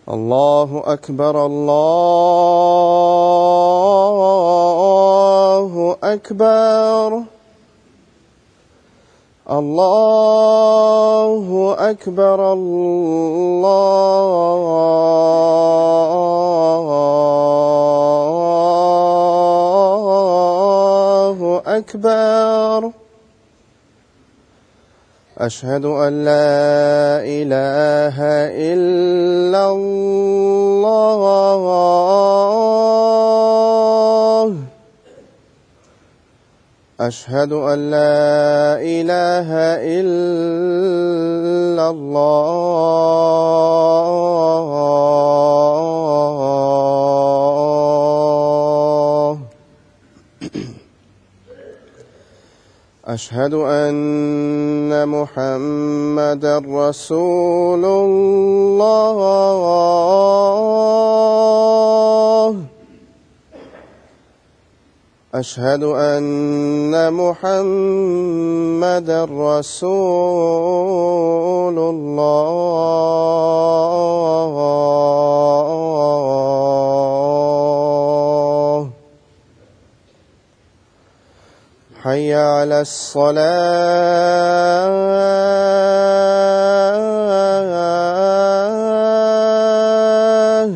الله أكبر الله أكبر الله أكبر الله أكبر. أشهد أن لا إله إلا الله أشهد أن لا إله إلا الله أشهد أن محمدًا رسول الله أشهد أن محمدًا رسول الله. حي على الصلاة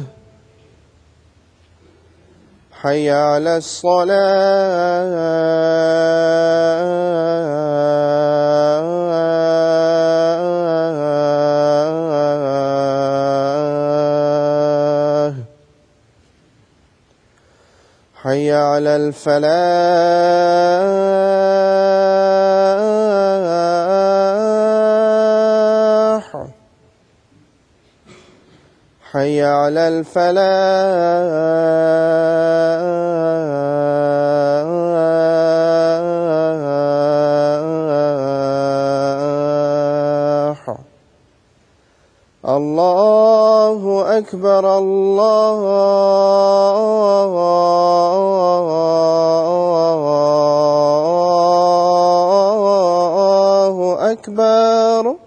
حي على الصلاة حي على الفلاح حي على الفلاح. الله أكبر الله أكبر.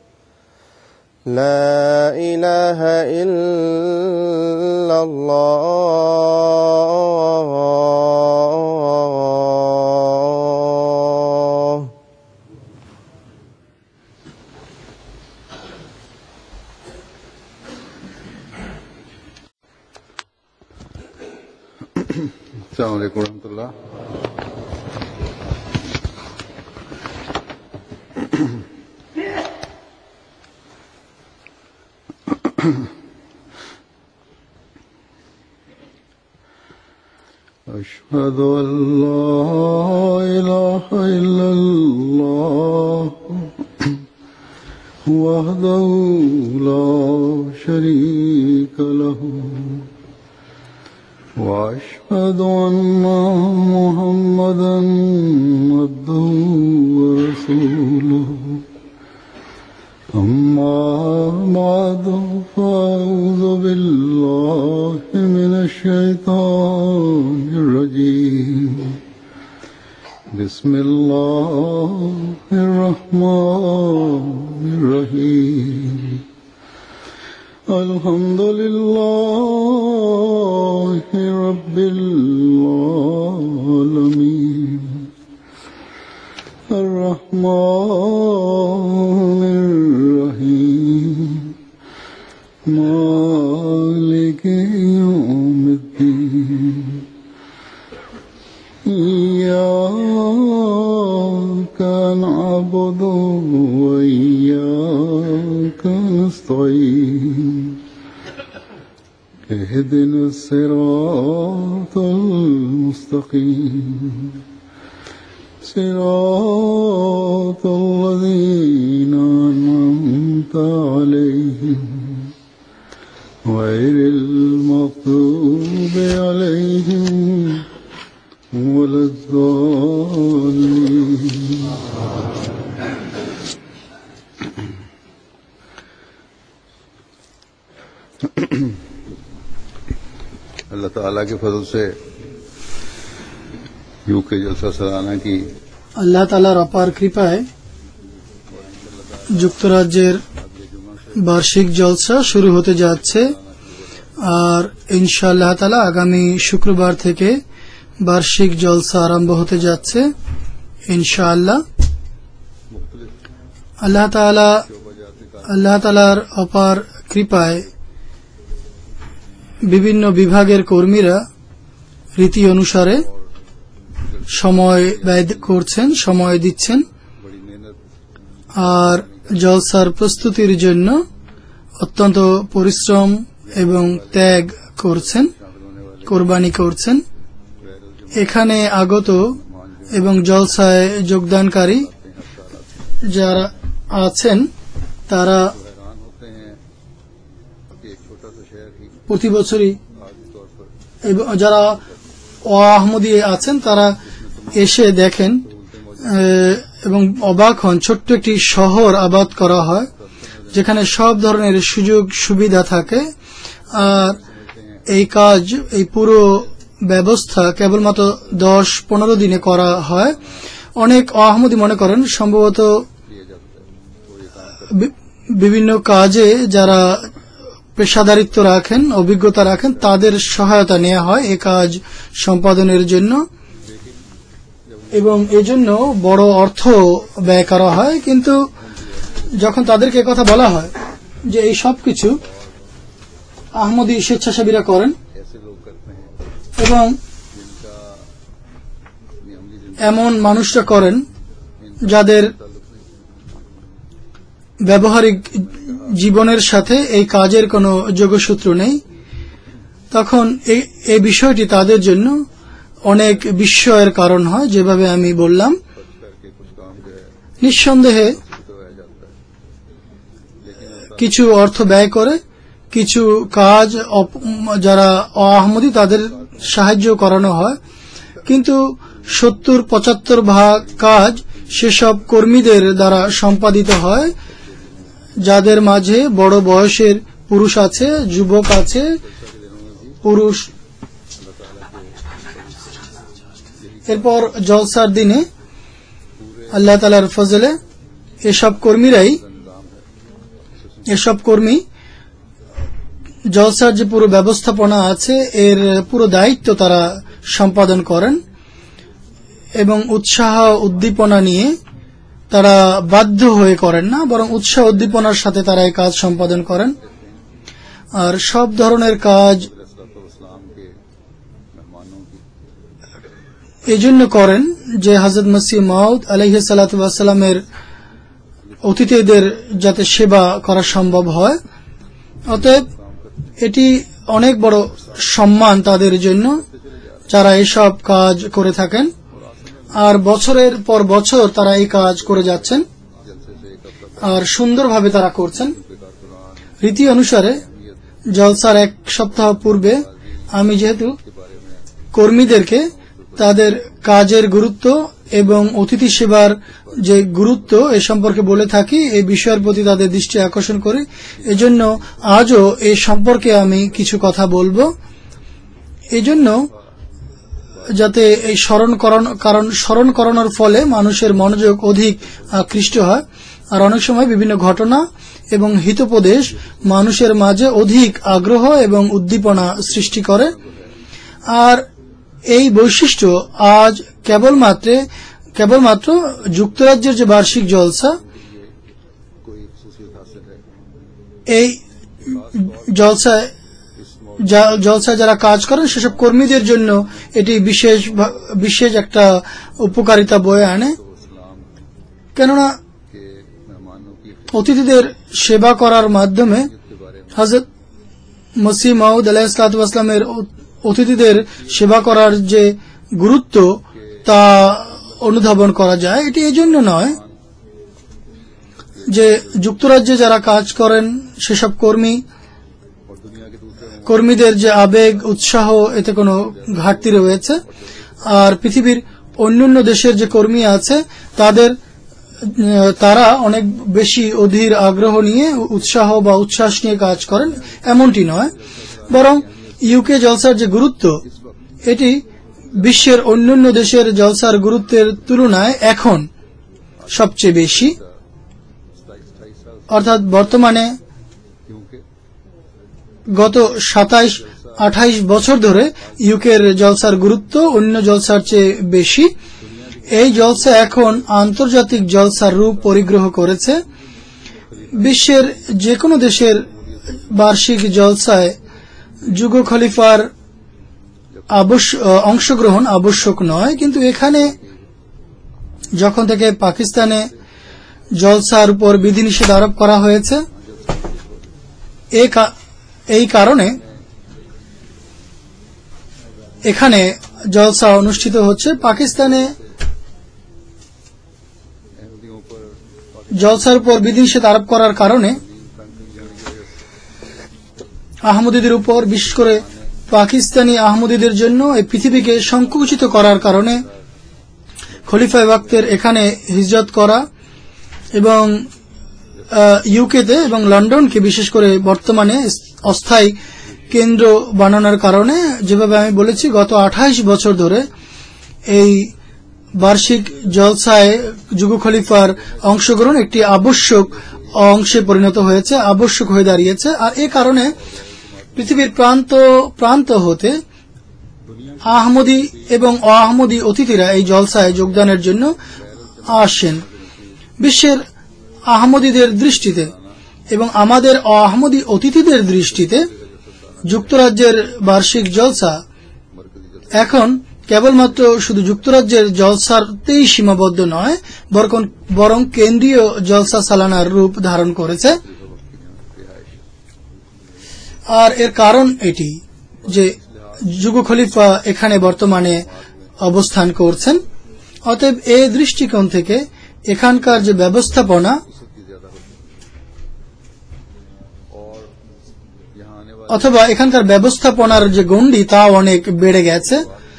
لا إله إلا الله. السلام عليكم ورحمة الله. أشهد أن لا إله إلا الله وحده لا شريك له وأشهد أن محمدًا عبده ورسوله. أما بعد فأعوذ بالله من الشيطان الرجيم. بسم الله الرحمن الرحيم. الحمد لله رب العالمين الرحمن الرحيم مالك يوم الدين. إياك نعبد وإياك نستعين. اهدنا الصراط المستقيم صراط الذين أنعمت عليهم غير المغضوب عليهم ولا الضالين. अल्लाह ताला के फजल से यूके जलसा सालाना की আল্লাহ তাআলার অপার কৃপায় যুক্তরাজ্যের বার্ষিক জলসা শুরু হতে যাচ্ছে আর ইনশাআল্লাহ তাআলা আগামী শুক্রবার থেকে বার্ষিক জলসা আরম্ভ হতে যাচ্ছে ইনশাআল্লাহ। আল্লাহ তাআলার অপার কৃপায় বিভিন্ন বিভাগের কর্মীরা রীতি অনুসারে সময় ব্যয় করছেন, সময় দিচ্ছেন আর জলসার প্রস্তুতির জন্য অত্যন্ত পরিশ্রম এবং ত্যাগ করছেন, কোরবানি করছেন। এখানে আগত এবং জলসায় যোগদানকারী যারা আছেন তারা প্রতি বছরই, এবং যারা আহমদী আছেন তারা এসে দেখেন এবং অবাক হন। ছোট্ট একটি শহর আবাদ করা হয় যেখানে সব ধরনের সুযোগ সুবিধা থাকে, আর এই কাজ, এই পুরো ব্যবস্থা কেবলমাত্র 10-15 দিনে করা হয়। অনেক আহমদী মনে করেন সম্ভবত বিভিন্ন কাজে যারা পেশাদারিত্ব রাখেন, অভিজ্ঞতা রাখেন, তাদের সহায়তা নেওয়া হয় এই কাজ সম্পাদনের জন্য এবং এজন্য বড় অর্থ ব্যয় করা হয়। কিন্তু যখন তাদেরকে কথা বলা হয় যে এই সব কিছু আহমদী স্বেচ্ছাসেবীরা করেন এবং এমন মানুষরা করেন যাদের ব্যবহারিক জীবনের সাথে এই কাজের কোনো যোগসূত্র নেই, তখন এই বিষয়টি তাদের জন্য অনেক বিস্ময়ের কারণ হয়। যেভাবে আমি বললাম, নিঃসন্দেহে কিছু অর্থ ব্যয় করে কিছু কাজ যারা আহমদী তাদের সাহায্য করানো হয়, কিন্তু 70-75 ভাগ কাজ সেসব কর্মীদের দ্বারা সম্পাদিত হয় যাদের মাঝে বড় বয়সের পুরুষ আছে, যুবক আছে, পুরুষ। এরপর জলসার দিনে আল্লাহ তাআলার ফজলে এসব কর্মী জলসার যে পুরো ব্যবস্থাপনা আছে এর পুরো দায়িত্ব তারা সম্পাদন করেন এবং উৎসাহ উদ্দীপনা নিয়ে তারা বাধ্য হয়ে করেন না, বরং উৎসাহ উদ্দীপনার সাথে তারা এই কাজ সম্পাদন করেন। আর সব ধরনের কাজ এজন্য করেন যে হযরত মসিহ মাউদ আলাইহিস সালাতু ওয়াস সালামের অতিথিদের যাতে সেবা করা সম্ভব হয়। অতএব এটি অনেক বড় সম্মান তাদের জন্য যারা এসব কাজ করে থাকেন, আর বছরের পর বছর তারা এই কাজ করে যাচ্ছেন আর সুন্দরভাবে তারা করছেন। রীতি অনুসারে জলসার 1 সপ্তাহ পূর্বে আমি যেহেতু কর্মীদেরকে তাদের কাজের গুরুত্ব এবং অতিথি সেবার যে গুরুত্ব এ সম্পর্কে বলে থাকি, এই বিষয়ের প্রতি তাদের দৃষ্টি আকর্ষণ করি। এজন্য আজও এই সম্পর্কে আমি কিছু কথা বলবো, এজন্য যাতে এই স্মরণ করানোর ফলে মানুষের মনোযোগ অধিক আকৃষ্ট হয়। আর অনেক সময় বিভিন্ন ঘটনা এবং হিতোপদেশ মানুষের মাঝে অধিক আগ্রহ এবং উদ্দীপনা সৃষ্টি করে। আর এই বৈশিষ্ট্য আজ কেবলমাত্র যুক্তরাজ্যের যে বার্ষিক জলসা, এই জলসায় যারা কাজ করেন সেসব কর্মীদের জন্য এটি বিশেষ একটা উপকারিতা বয়ে আনে। কেননা অতিথিদের সেবা করার মাধ্যমে হযরত মসিহ মাউদ আলাইহিস সালাতু ওয়াস সালামের অতিথিদের সেবা করার যে গুরুত্ব তা অনুধাবন করা যায়। এটি এজন্য নয় যে যুক্তরাজ্যে যারা কাজ করেন সেসব কর্মীদের যে আবেগ উৎসাহ এতে কোনো ঘাটতি রয়েছে, আর পৃথিবীর অন্যান্য দেশের যে কর্মী আছে তারা অনেক বেশি অধীর আগ্রহ নিয়ে উৎসাহ বা উচ্ছ্বাস নিয়ে কাজ করেন, এমনটি নয়। বরং ইউকে জলসার যে গুরুত্ব এটি বিশ্বের অন্যান্য দেশের জলসার গুরুত্বের তুলনায় এখন সবচেয়ে বেশি। অর্থাৎ বর্তমানে গত 27-28 বছর ধরে ইউকের জলসার গুরুত্ব অন্য জলসার চেয়ে বেশি। এই জলসা এখন আন্তর্জাতিক জলসার রূপ পরিগ্রহ করেছে। বিশ্বের যে কোনো দেশের বার্ষিক জলসায় যুগ খলিফার অংশগ্রহণ আবশ্যক নয়, কিন্তু এখানে যখন থেকে পাকিস্তানে জলসার উপর বিধিনিষেধ আরোপ করা হয়েছে, এই কারণে এখানে জলসা অনুষ্ঠিত হচ্ছে। পাকিস্তানে জলসার উপর বিধিনিষেধ আরোপ করার কারণে আহমদীদের উপর, বিশেষ করে পাকিস্তানি আহমদীদের জন্য এই পৃথিবীকে সংকুচিত করার কারণে খলিফায়ে ওয়াক্তের এখানে হিজরত করা এবং ইউকেতে এবং লন্ডনকে বিশেষ করে বর্তমানে অস্থায়ী কেন্দ্র বানানোর কারণে, যেভাবে আমি বলেছি, গত 28 বছর ধরে এই বার্ষিক জলসায় যুগ খলিফার অংশগ্রহণ একটি আবশ্যক অংশে পরিণত হয়েছে, আবশ্যক হয়ে দাঁড়িয়েছে। আর এ কারণে পৃথিবীর প্রান্ত প্রান্ত হতে আহমদী এবং অআহমদী অতিথিরা এই জলসায় যোগদানের জন্য আসেন। বিশ্বের আহমদীদের দৃষ্টিতে এবং আমাদের অআহমদী অতিথিদের দৃষ্টিতে যুক্তরাজ্যের বার্ষিক জলসা এখন কেবলমাত্র শুধু যুক্তরাজ্যের জলসাতেই সীমাবদ্ধ নয়, বরং কেন্দ্রীয় জলসা সালানার রূপ ধারণ করেছে। আর এর কারণ এটি যে যুগ খলিফা এখানে বর্তমানে অবস্থান করছেন। অতএব এই দৃষ্টিকোণ থেকে এখানকার যে ব্যবস্থাপনা অথবা এখানকার ব্যবস্থাপনার যে গণ্ডি তা অনেক বেড়ে গেছে।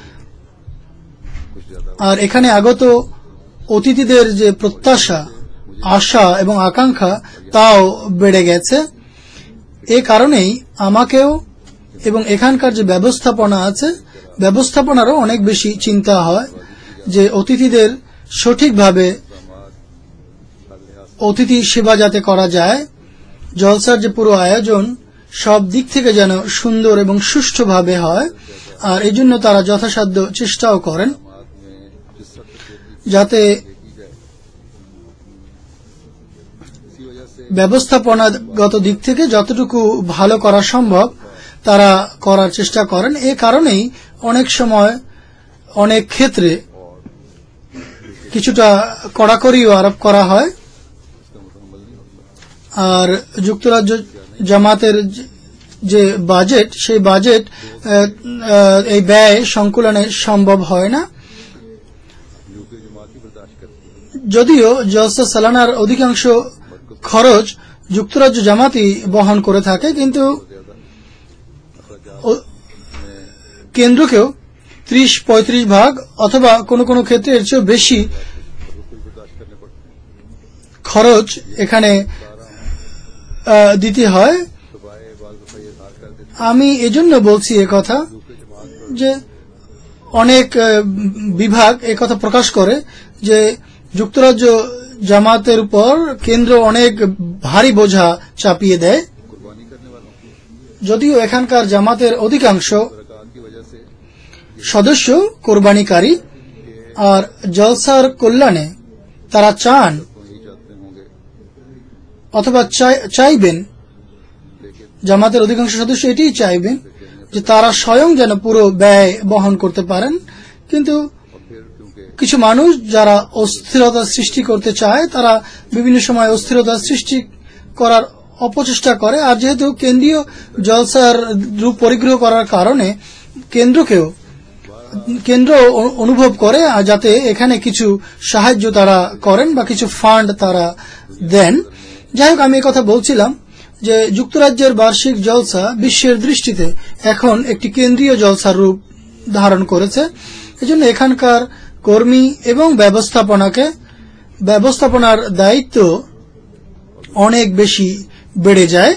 আর এখানে আগত অতিথিদের যে প্রত্যাশা, আশা এবং আকাঙ্ক্ষা তাও বেড়ে গেছে। এ কারণেই আমাকেও এবং এখানকার যে ব্যবস্থাপনা আছে, ব্যবস্থাপনারও অনেক বেশি চিন্তা হয় যে অতিথিদের সঠিকভাবে অতিথি সেবা যাতে করা যায়, জলসার যে পুরো আয়োজন সব দিক থেকে যেন সুন্দর এবং সুষ্ঠুভাবে হয়। আর এই জন্য তারা যথাসাধ্য চেষ্টাও করেন যাতে ব্যবস্থাপনাগত দিক থেকে যতটুকু ভালো করা সম্ভব তারা করার চেষ্টা করেন। এ কারণেই অনেক সময় অনেক ক্ষেত্রে কিছুটা কড়াকড়িও আরোপ করা হয়। আর যুক্তরাজ্য জামাতের যে বাজেট, সেই বাজেট এই ব্যয় সংকুলনে সম্ভব হয় না। যদিও জলসা সালানার অধিকাংশ খরচ যুক্তরাজ্য জামাতই বহন করে থাকে, কিন্তু কেন্দ্রকেও 30-35 ভাগ অথবা কোনো কোনো ক্ষেত্রে এর চেয়েও বেশি খরচ এখানে দিতে হয়। আমি এজন্য বলছি একথা যে অনেক বিভাগ একথা প্রকাশ করে যে যুক্তরাজ্য জামাতের উপর কেন্দ্র অনেক ভারী বোঝা চাপিয়ে দেয়। যদিও এখানকার জামাতের অধিকাংশ সদস্য কোরবানিকারী আর জলসার কল্যাণে তারা চান অথবা চাইবেন, জামাতের অধিকাংশ সদস্য এটিই চাইবেন যে তারা স্বয়ং যেন পুরো ব্যয় বহন করতে পারেন। কিন্তু কিছু মানুষ যারা অস্থিরতা সৃষ্টি করতে চায় তারা বিভিন্ন সময় অস্থিরতা সৃষ্টি করার অপচেষ্টা করে। আর যেহেতু কেন্দ্রীয় জলসার রূপ পরিগ্রহ করার কারণে কেন্দ্র অনুভব করে যাতে এখানে কিছু সাহায্য তারা করেন বা কিছু ফান্ড তারা দেন। যাই হোক, আমি কথা বলছিলাম যে যুক্তরাজ্যের বার্ষিক জলসা বিশ্বের দৃষ্টিতে এখন একটি কেন্দ্রীয় জলসার রূপ ধারণ করেছে। এজন্য এখানকার কর্মী এবং ব্যবস্থাপনার দায়িত্ব অনেক বেশি বেড়ে যায়।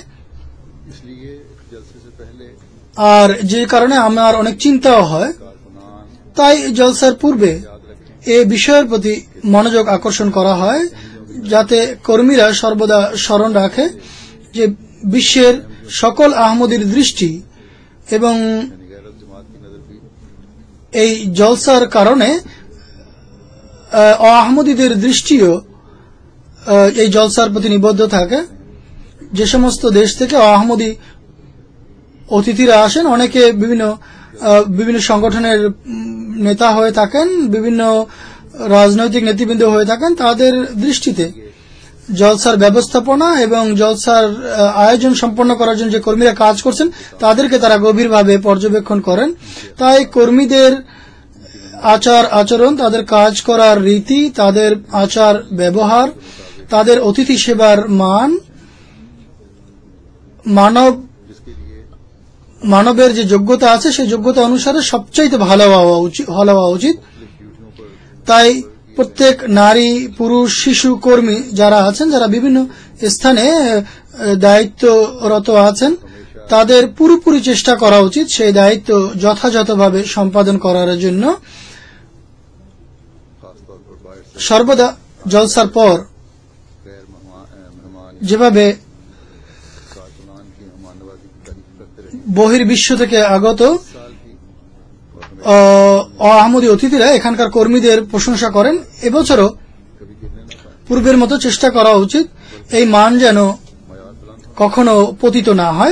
আর যে কারণে আমার অনেক চিন্তাও হয়। তাই জলসার পূর্বে এ বিষয়ের প্রতি মনোযোগ আকর্ষণ করা হয় যাতে কর্মীরা সর্বদা স্মরণ রাখে যে বিশ্বের সকল আহমদীর দৃষ্টি এবং এই জলসার কারণে আহমদীদের দৃষ্টিও এই জলসার প্রতি নিবদ্ধ থাকে। যে সমস্ত দেশ থেকে আহমদী অতিথিরা আসেন, অনেকে বিভিন্ন সংগঠনের নেতা হয়ে থাকেন, বিভিন্ন রাজনৈতিক নেতৃবৃন্দ হয়ে থাকেন, তাদের দৃষ্টিতে জলসার ব্যবস্থাপনা এবং জলসার আয়োজন সম্পন্ন করার জন্য যে কর্মীরা কাজ করছেন তাদেরকে তারা গভীরভাবে পর্যবেক্ষণ করেন। তাই কর্মীদের আচার আচরণ, তাদের কাজ করার রীতি, তাদের আচার ব্যবহার, তাদের অতিথি সেবার মান, মানবের যে যোগ্যতা আছে সেই যোগ্যতা অনুসারে সবচাইতে ভালো হওয়া উচিত। তাই প্রত্যেক নারী, পুরুষ, শিশু কর্মী যারা আছেন, যারা বিভিন্ন স্থানে দায়িত্বরত আছেন, তাদের পুরোপুরি চেষ্টা করা উচিত সেই দায়িত্ব যথাযথভাবে সম্পাদন করার জন্য। সর্বদা জলসার পর যেভাবে বহির্বিশ্ব থেকে আগত আহমদী অতিথিরা এখানকার কর্মীদের প্রশংসা করেন, এবছরও পূর্বের মতো চেষ্টা করা উচিত এই মান যেন কখনো পতিত না হয়,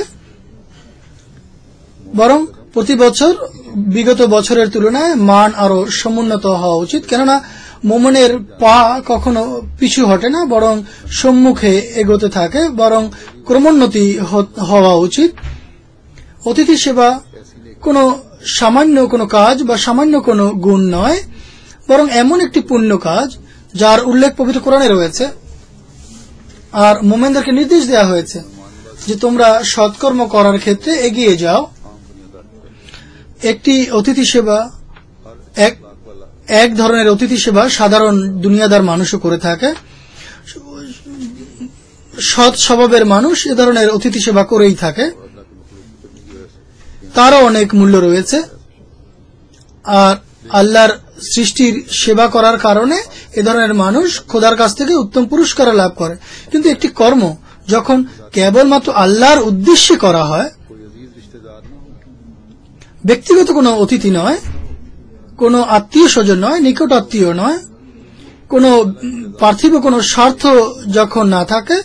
বরং প্রতি বছর বিগত বছরের তুলনায় মান আরো সমুন্নত হওয়া উচিত। কেননা মোমেনের পা কখনো পিছু হটে না, বরং সম্মুখে এগোতে থাকে, বরং ক্রমোন্নতি হওয়া উচিত। অতিথি সেবা কোনো সামান্য কোনো কাজ বা সামান্য কোনো গুণ নয়, বরং এমন একটি পুণ্য কাজ যার উল্লেখ পবিত্র কোরআনে রয়েছে। আর মোমেনদেরকে নির্দেশ দেওয়া হয়েছে যে তোমরা সৎকর্ম করার ক্ষেত্রে এগিয়ে যাও। একটি অতিথি সেবা, এক ধরনের অতিথি সেবা সাধারণ দুনিয়াদার মানুষও করে থাকে। সৎ স্বভাবের মানুষ এ ধরনের অতিথি সেবা করেই থাকে, তারও অনেক মূল্য রয়েছে। আর আল্লাহর সৃষ্টির সেবা করার কারণে এ ধরনের মানুষ খোদার কাছ থেকে উত্তম পুরস্কার লাভ করে। কিন্তু একটি কর্ম যখন কেবলমাত্র আল্লাহর উদ্দেশ্যে করা হয়, ব্যক্তিগত কোনো অতিথি নয়, কোনো আত্মীয় স্বজন নয়, নিকট আত্মীয় নয়, কোনো পার্থিব কোনো স্বার্থ যখন না থাকে,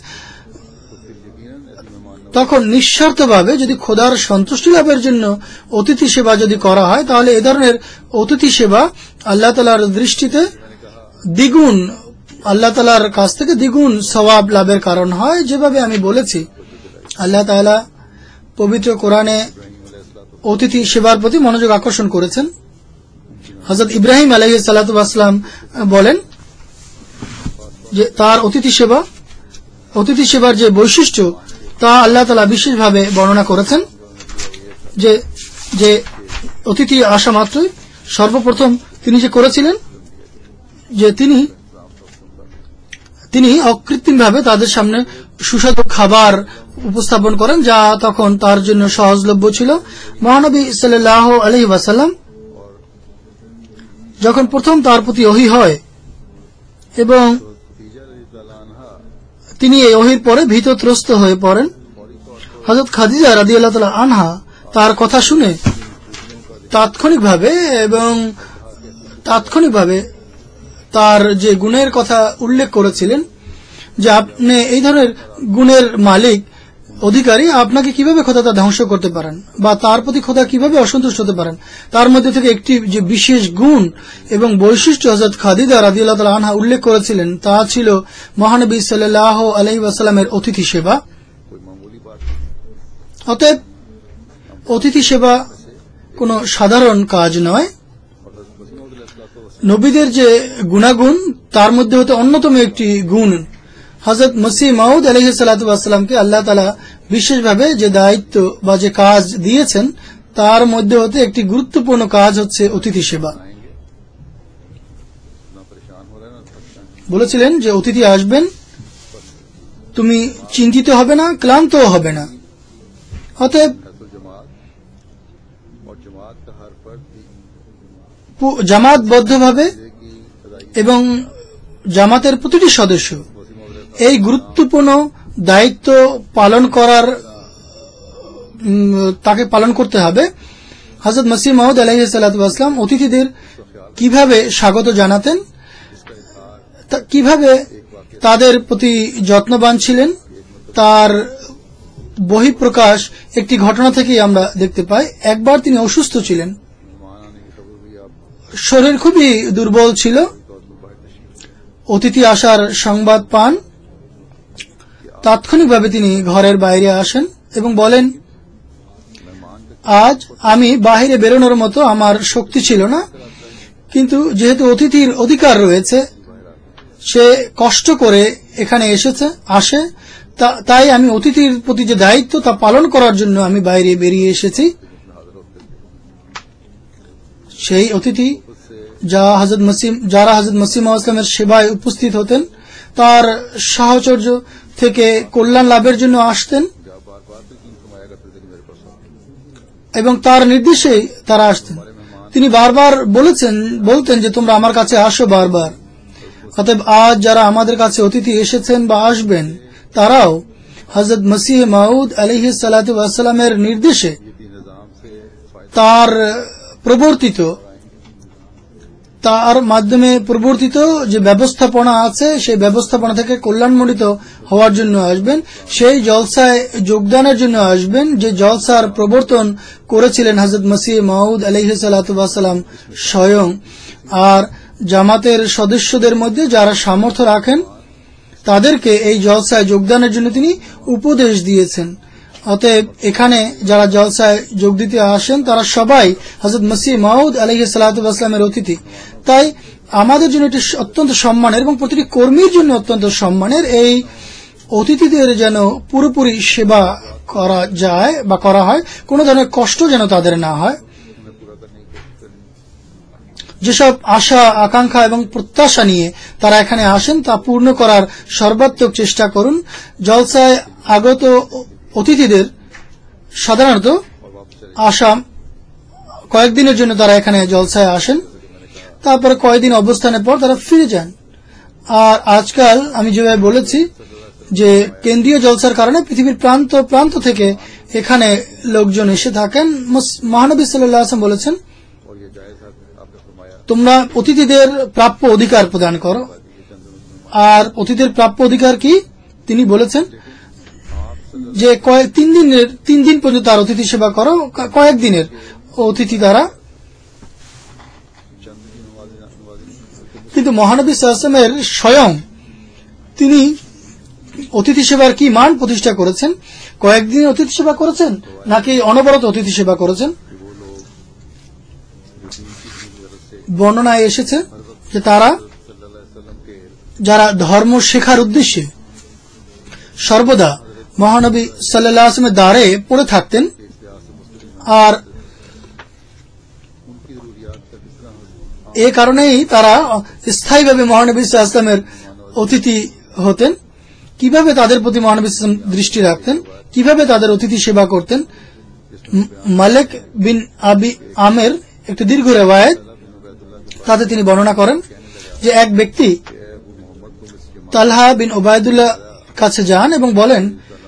তখন নিঃস্বার্থভাবে যদি খোদার সন্তুষ্টি লাভের জন্য অতিথি সেবা যদি করা হয়, তাহলে এ ধরনের অতিথি সেবা আল্লাহ তাআলার দৃষ্টিতে দ্বিগুণ, আল্লাহ তাআলার কাছ থেকে দ্বিগুণ সওয়াব লাভের কারণ হয়। যেভাবে আমি বলেছি, আল্লাহ তাআলা পবিত্র কোরআনে অতিথি সেবার প্রতি মনোযোগ আকর্ষণ করেছেন। হযরত ইব্রাহিম আলাইহিস সালাতু ওয়াস সালাম বলেন যে তার অতিথি সেবার যে বৈশিষ্ট্য তা আল্লাহ তাআলা বিশেষভাবে বর্ণনা করেছেন যে অতিথি আসা মাত্রই সর্বপ্রথম তিনি যে করেছিলেন যে তিনি অকৃত্রিমভাবে তাদের সামনে সুস্বাদু খাবার উপস্থাপন করেন, যা তখন তার জন্য সহজলভ্য ছিল। মহানবী সাল্লাল্লাহু আলাইহি ওয়াসাল্লাম যখন প্রথম তার প্রতি ওহী হয় এবং তিনি এই ওহীর পরে ভীতত্রস্ত হয়ে পড়েন, হযরত খাদিজা রাদিয়াল্লাহু তাআলা আনহা তার কথা শুনে তাৎক্ষণিকভাবে তার যে গুণের কথা উল্লেখ করেছিলেন যে আপনি এই ধরনের গুণের মালিক অধিকারী, আপনাকে কিভাবে খোদা তা ধ্বংস করতে পারেন বা তার প্রতি খোদা কিভাবে অসন্তুষ্ট হতে পারেন। তার মধ্যে থেকে একটি যে বিশেষ গুণ এবং বৈশিষ্ট্য হযরত খাদিজা রাদিয়াল্লাহু তাআলা আনহা উল্লেখ করেছিলেন তা ছিল মহানবী সাল্লাল্লাহু আলাইহি ওয়াসাল্লামের অতিথি সেবা। অতএব অতিথি সেবা কোনো সাধারণ কাজ নয়। নবীদের যে গুণাগুণ তার মধ্যে হতে অন্যতম একটি গুণ হযরত মসিহ মাউদ আলাইহিস সালাতু ওয়াস সালামকে আল্লাহ তাআলা বিশেষভাবে যে দায়িত্ব বা যে কাজ দিয়েছেন তার মধ্যে হতে একটি গুরুত্বপূর্ণ কাজ হচ্ছে অতিথি সেবা। বলেছিলেন যে অতিথি আসবেন, তুমি চিন্তিত হবে না, ক্লান্তও হবে না। অতএব জামাতবদ্ধভাবে এবং জামাতের প্রতিটি সদস্য এই গুরুত্বপূর্ণ দায়িত্ব পালন করার তাকে পালন করতে হবে। হযরত মসিহ মাউদ আলাইহিস সালাতু ওয়াস সালাম অতিথিদের কিভাবে স্বাগত জানাতেন, কিভাবে তাদের প্রতি যত্নবান ছিলেন, তার বহিঃপ্রকাশ একটি ঘটনা থেকেই আমরা দেখতে পাই। একবার তিনি অসুস্থ ছিলেন, শরীর খুবই দুর্বল ছিল। অতিথি আসার সংবাদ পান, তাৎক্ষণিকভাবে তিনি ঘরের বাইরে আসেন এবং বলেন, আজ আমি বাইরে বেরোনোর মতো আমার শক্তি ছিল না, কিন্তু যেহেতু অতিথির অধিকার রয়েছে, সে কষ্ট করে এখানে আসে, তাই আমি অতিথির প্রতি যে দায়িত্ব তা পালন করার জন্য আমি বাইরে বেরিয়ে এসেছি। সেই অতিথি যারা হযরত মসিহ মাউদ ইসলামের সেবায় উপস্থিত হতেন, তার সাহচর্য থেকে কল্যাণ লাভের জন্য আসতেন এবং তার নির্দেশেই তারা আসতেন। তিনি বারবার বলতেন যে তোমরা আমার কাছে আসো বারবার। অতএব আজ যারা আমাদের কাছে অতিথি এসেছেন বা আসবেন, তারাও হযরত মসিহ মাউদ আলাইহিস সালাতু ওয়াস সালামের নির্দেশে তার মাধ্যমে প্রবর্তিত যে ব্যবস্থাপনা আছে, সেই ব্যবস্থাপনা থেকে কল্যাণমণ্ডিত হওয়ার জন্য আসবেন, সেই জলসায় যোগদানের জন্য আসবেন যে জলসার প্রবর্তন করেছিলেন হযরত মসিহ মাউদ আলাইহিস সালাতু ওয়াস সালাম স্বয়ং। আর জামাতের সদস্যদের মধ্যে যারা সামর্থ্য রাখেন, তাদেরকে এই জলসায় যোগদানের জন্য তিনি উপদেশ দিয়েছেন। অতএব এখানে যারা জলসায় যোগ দিতে আসেন, তারা সবাই হযরত মসিহ মাউদ আলাইহিস সালাতু ওয়াস সালামের অতিথি। তাই আমাদের জন্য এটি অত্যন্ত সম্মানের এবং প্রতিটি কর্মীর জন্য অত্যন্ত সম্মানের, এই অতিথিদের যেন পুরোপুরি সেবা করা যায় বা করা হয়, কোনো ধরনের কষ্ট যেন তাদের না হয়। যেসব আশা আকাঙ্ক্ষা এবং প্রত্যাশা নিয়ে তারা এখানে আসেন, তা পূর্ণ করার সর্বাত্মক চেষ্টা করুন। জলসায় আগত অতিথিদের সাধারণত আশা কয়েকদিনের জন্য তারা এখানে জলসায় আসেন, তারপরে কয়েকদিন অবস্থানের পর তারা ফিরে যান। আর আজকাল আমি যেভাবে বলেছি যে কেন্দ্রীয় জলসার কারণে পৃথিবীর প্রান্ত প্রান্ত থেকে এখানে লোকজন এসে থাকেন। মহানবী সাল্লাল্লাহু আলাইহি ওয়াসাল্লাম বলেছেন, তোমরা অতিথিদের প্রাপ্য অধিকার প্রদান করো। আর অতিথিদের প্রাপ্য অধিকার কি? তিনি বলেছেন যে 3 দিন পর্যন্ত তার অতিথি সেবা করো, কয়েকদিনের অতিথি তারা। কিন্তু মহানবী সাল্লাল্লাহু আলাইহি ওয়াসাল্লামের স্বয়ং তিনি অতিথি সেবার কি মান প্রতিষ্ঠা করেছেন? কয়েকদিন অতিথি সেবা করেছেন নাকি অনবরত অতিথি সেবা করেছেন? বর্ণনায় এসেছে যে তারা যারা ধর্ম শেখার উদ্দেশ্যে সর্বদা মহানবী সাল্লাল্লাহু আলাইহি ওয়াসাল্লামের দ্বারে পড়ে থাকতেন, আর এ কারণেই তারা স্থায়ীভাবে মহানবী সাল্লাল্লাহু আলাইহি ওয়াসাল্লামের অতিথি হতেন। কিভাবে তাদের প্রতি মহানবী সাল্লাল্লাহু আলাইহি ওয়াসাল্লাম দৃষ্টি রাখতেন, কিভাবে তাদের অতিথি সেবা করতেন। মালিক বিন আবি আমের একটি দীর্ঘ রিওয়ায়াত, তাতে তিনি বর্ণনা করেন যে এক ব্যক্তি তালহা বিন উবাইদুল্লাহ কাছে যান এবং বলেন,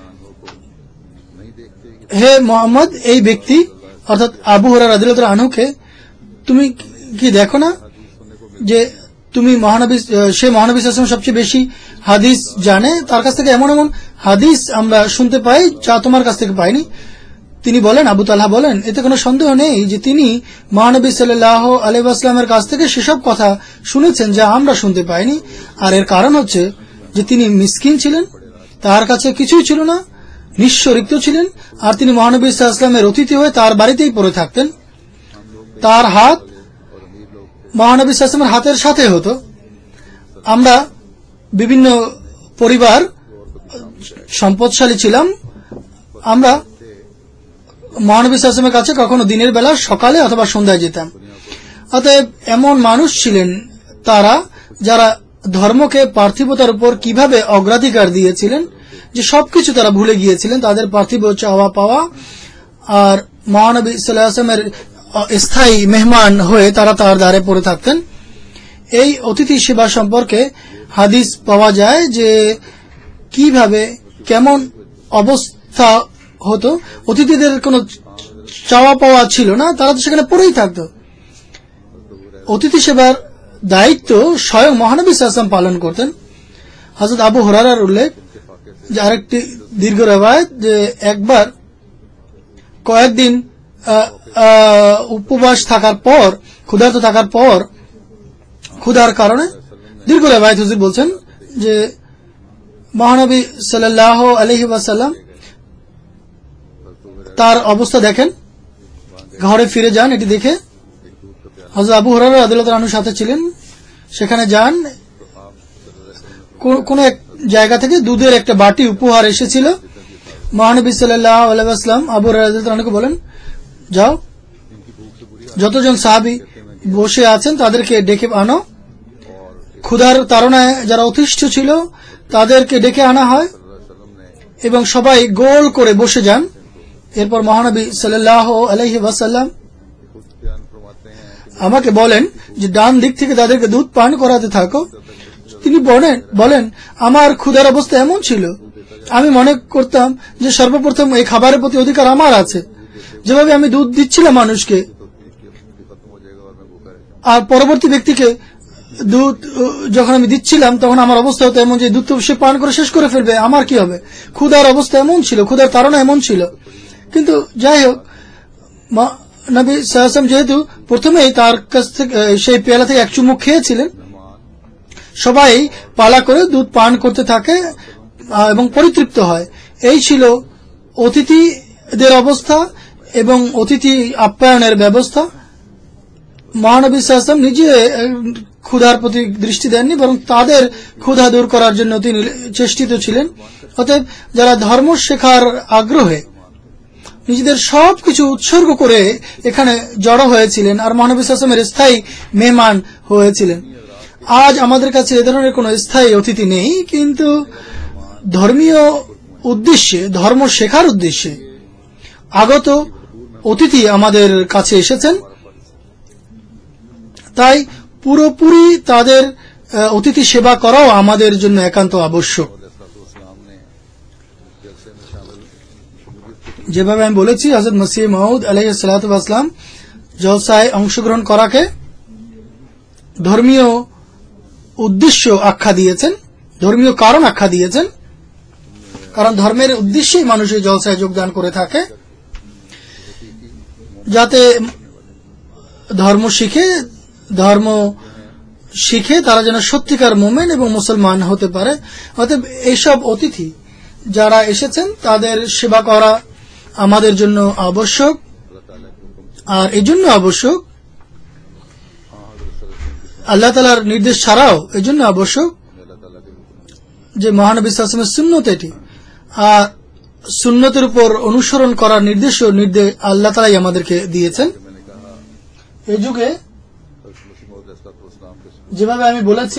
হে মোহাম্মদ, এই ব্যক্তি অর্থাৎ আবু হুরায়রা রাদিয়াল্লাহু আনহুকে তুমি কি দেখো না যে তুমি মহানবী সাল্লাল্লাহু আলাইহি ওয়াসাল্লাম সবচেয়ে বেশি হাদিস জানে, তার কাছ থেকে এমন এমন হাদিস আমরা শুনতে পাই যা তোমার কাছ থেকে পাইনি। তিনি বলেন, আবু তালহা বলেন, এতে কোনো সন্দেহ নেই যে তিনি মহানবী সাল্লাল্লাহু আলাইহি ওয়াসাল্লামের কাছ থেকে সেসব কথা শুনেছেন যা আমরা শুনতে পাইনি। আর এর কারণ হচ্ছে যে তিনি মিসকিন ছিলেন, তার কাছে কিছুই ছিল না, নিঃস্ব রিক্ত ছিলেন, আর তিনি মহানবী সাল্লাল্লাহু আলাইহি ওয়াসাল্লামের অতিথি হয়ে তার বাড়িতেই পড়ে থাকতেন। তার হাত মহানবী সাল্লাল্লাহু আলাইহি ওয়াসাল্লামের হাতের সাথে হতো। আমরা বিভিন্ন পরিবার সম্পদশালী ছিলাম, আমরা মহানবী সাল্লাল্লাহু আলাইহি ওয়াসাল্লামের কাছে কখনো দিনের বেলা সকালে অথবা সন্ধ্যায় যেতাম। অতএব এমন মানুষ ছিলেন তারা যারা ধর্মকে পার্থিবতার উপর কিভাবে অগ্রাধিকার দিয়েছিলেন যে সবকিছু তারা ভুলে গিয়েছিলেন, তাদের পার্থিব চাওয়া পাওয়া। আর মহানবী সাল্লাল্লাহু আলাইহি ওয়াসাল্লামের স্থায়ী মেহমান হয়ে তারা তার দ্বারে পড়ে থাকতেন। এই অতিথি সেবা সম্পর্কে হাদিস পাওয়া যায় যে কিভাবে কেমন অবস্থা হতো, অতিথিদের কোনো চাওয়া পাওয়া ছিল না, তারা তো সেখানে পড়েই থাকতো। অতিথি সেবার দায়িত্ব স্বয়ং মহানবী সাল্লাল্লাহু আলাইহি ওয়াসাল্লাম পালন করতেন। হযরত আবু হুরায়রার উল্লেখ যে আরেকটি দীর্ঘ রওয়ায়াত যে একবার কয়েকদিন উপবাস থাকার পর, ক্ষুধার্ত থাকার পর, ক্ষুধার কারণে, দীর্ঘ রওয়ায়াত হুজুর বলছেন যে মহানবী সাল্লাল্লাহু আলাইহি ওয়াসাল্লাম তার অবস্থা দেখেন, ঘরে ফিরে যান। এটি দেখে হযরত আবু হুরায়রা রাদিয়াল্লাহু তাআলা আনহুর সাথে ছিলেন, সেখানে যান। কোন এক জায়গা থেকে দুধের একটা বাটি উপহার এসেছিল। মহানবী সাল্লাল্লাহু আলাইহি ওয়াসাল্লাম আবু হুরায়রা রাদিয়াল্লাহু তাআলা আনহুকে বলেন, যাও, যতজন সাহাবী বসে আছেন তাদেরকে ডেকে আনো। ক্ষুধার তাড়নায় যারা অতিষ্ঠ ছিল তাদেরকে ডেকে আনা হয় এবং সবাই গোল করে বসে যান। এরপর মহানবী সাল্লাল্লাহু আলাইহি ওয়াসাল্লাম আমাকে বলেন যে ডান দিক থেকে তাদেরকে দুধ পান করাতে থাকো। তিনি বলেন আমার ক্ষুধার অবস্থা এমন ছিল, আমি মনে করতাম যে সর্বপ্রথম এই খাবারের প্রতি অধিকার আমার আছে। যেভাবে আমি দুধ দিচ্ছিলাম মানুষকে, আর পরবর্তী ব্যক্তিকে দুধ যখন আমি দিচ্ছিলাম তখন আমার অবস্থা হতো এমন যে দুধ তো সে পান করে শেষ করে ফেলবে, আমার কি হবে। ক্ষুধার অবস্থা এমন ছিল, ক্ষুধার তাড়না এমন ছিল। কিন্তু যাই হোক, নবী সাল্লাল্লাহু আলাইহি ওয়াসাল্লাম যেহেতু প্রথমেই তার কাছ থেকে সেই পেয়ালা থেকে এক চুমুক খেয়েছিলেন, সবাই পালা করে দুধ পান করতে থাকে এবং পরিতৃপ্ত হয়। এই ছিল অতিথিদের অবস্থা এবং অতিথি আপ্যায়নের ব্যবস্থা। মহানবী সাল্লাল্লাহু আলাইহি ওয়াসাল্লাম নিজে ক্ষুধার প্রতি দৃষ্টি দেননি, বরং তাদের ক্ষুধা দূর করার জন্য তিনি চেষ্টিত ছিলেন। অতএব যারা ধর্ম শেখার আগ্রহে নিজেদের সবকিছু উৎসর্গ করে এখানে জড়ো হয়েছিলেন আর মহানবী সাল্লাল্লাহু আলাইহি ওয়াসাল্লামের স্থায়ী মেহমান হয়েছিলেন। আজ আমাদের কাছে এ ধরনের কোনো স্থায়ী অতিথি নেই, কিন্তু ধর্মীয় উদ্দেশ্যে, ধর্ম শেখার উদ্দেশ্যে আগত অতিথি আমাদের কাছে এসেছেন। তাই পুরোপুরি তাদের অতিথি সেবা করাও আমাদের জন্য একান্ত আবশ্যক। যেভাবে আমি বলেছি, হযরত মসিহ মাউদ আলাইহিস সালাতু ওয়াস সালাম জলসায় অংশগ্রহণ করাকে ধর্মীয় উদ্দেশ্য আখ্যা দিয়েছেন, ধর্মীয় কারণ আখ্যা দিয়েছেন। কারণ ধর্মের উদ্দেশ্যেই মানুষ এই জলসায় যোগদান করে থাকে, যাতে ধর্ম শিখে তারা যেন সত্যিকার মুমিন এবং মুসলমান হতে পারে। অতএব এইসব অতিথি যারা এসেছেন তাদের সেবা করা আমাদের জন্য আবশ্যক। আর এই জন্য আবশ্যক, আল্লাহ তাআলার নির্দেশ ছাড়াও এই জন্য আবশ্যক যে মহানবী সাল্লাল্লাহু আলাইহি ওয়াসাল্লামের সুন্নত এটি, আর সুন্নতের উপর অনুসরণ করার নির্দেশ আল্লাহ তাআলাই আমাদেরকে দিয়েছেন। এই যুগে যেভাবে আমি বলেছি,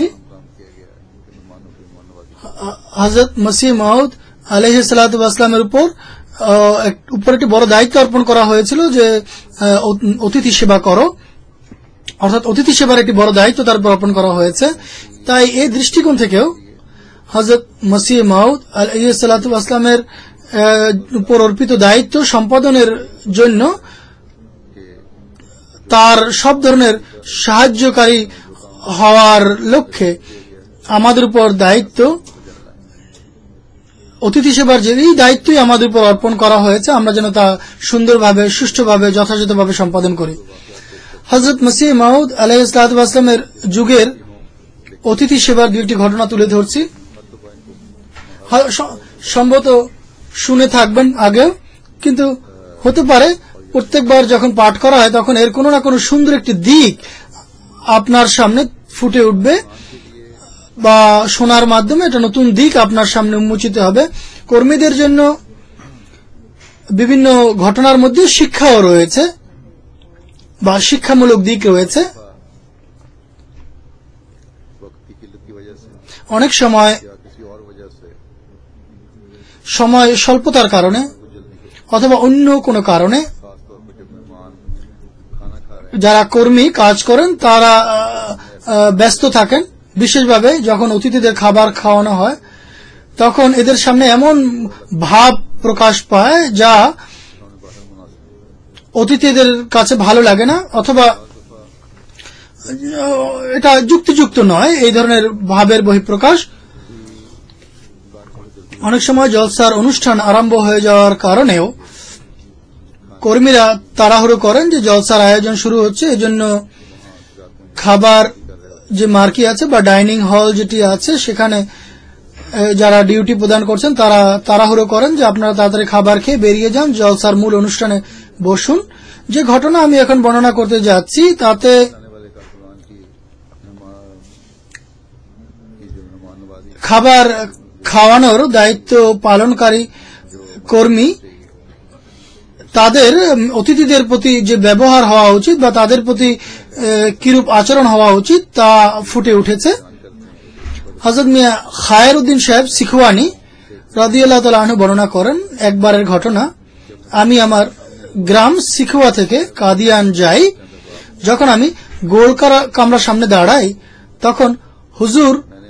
হযরত মসিহ মাউদ আলাইহিস সালাতু ওয়াস সালামের উপর একটি বড় দায়িত্ব অর্পণ করা হয়েছিল যে অতিথি সেবা করো, অর্থাৎ অতিথি সেবার একটি বড় দায়িত্ব তার উপর অর্পণ করা হয়েছে। তাই এই দৃষ্টিকোণ থেকেও হযরত মসিহ মাউদ আলাইহিস সালাতু ওয়াস সালামের উপর অর্পিত দায়িত্ব সম্পাদনের জন্য তার সব ধরনের সাহায্যকারী হওয়ার লক্ষ্যে আমাদের উপর দায়িত্ব, অতিথি সেবার যে এই দায়িত্বই আমাদের উপর অর্পণ করা হয়েছে, আমরা যেন তা সুন্দরভাবে, সুষ্ঠুভাবে, যথাযথভাবে সম্পাদন করি। হযরত মসিহ মাউদ আলাইহিস সালাতু ওয়াস সালামের যুগের অতিথি সেবার দুইটি ঘটনা তুলে ধরছি। সম্ভবত শুনে থাকবেন আগেও, কিন্তু হতে পারে প্রত্যেকবার যখন পাঠ করা হয় তখন এর কোনো না কোনো সুন্দর একটি দিক আপনার সামনে ফুটে উঠবে, বা শোনার মাধ্যমে একটা নতুন দিক আপনার সামনে উন্মোচিত হবে। কর্মীদের জন্য বিভিন্ন ঘটনার মধ্যে শিক্ষাও রয়েছে বা শিক্ষামূলক দিক রয়েছে। অনেক সময় স্বল্পতার কারণে অথবা অন্য কোনো কারণে যারা কর্মী কাজ করেন তারা ব্যস্ত থাকেন। বিশেষভাবে যখন অতিথিদের খাবার খাওয়ানো হয় তখন এদের সামনে এমন ভাব প্রকাশ পায় যা অতিথিদের কাছে ভালো লাগে না, অথবা এটা যুক্তিযুক্ত নয়। এই ধরনের ভাবের বহিঃপ্রকাশ অনেক সময় জলসার অনুষ্ঠান আরম্ভ হয়ে যাওয়ার কারণেও কর্মীরা তাড়াহুড়ো করেন যে জলসার আয়োজন শুরু হচ্ছে, এজন্য খাবার যে মার্কি আছে বা ডাইনিং হল যেটি আছে সেখানে যারা ডিউটি প্রদান করছেন তারা তাড়াহুড়ো করেন যে আপনারা তাড়াতাড়ি খাবার খেয়ে বেরিয়ে যান, জলসার মূল অনুষ্ঠানে বসুন। যে ঘটনা আমি এখন বর্ণনা করতে যাচ্ছি তাতে খাবার খাওয়ানোর দায়িত্ব পালনকারী কর্মী তাদের অতিথিদের প্রতি যে ব্যবহার হওয়া উচিত বা তাদের প্রতি কিরূপ আচরণ হওয়া উচিত তা ফুটে উঠেছে। হযরত মিয়া খায়রউদ্দিন সাহেব সিখওয়ানি রাদিয়াল্লাহু তাআলা আনহু বর্ণনা করেন, একবারের ঘটনা, আমি আমার গ্রাম সিখওয়া থেকে কাদিয়ান যাই। যখন আমি গোল কামরার সামনে দাঁড়াই তখন হুজুর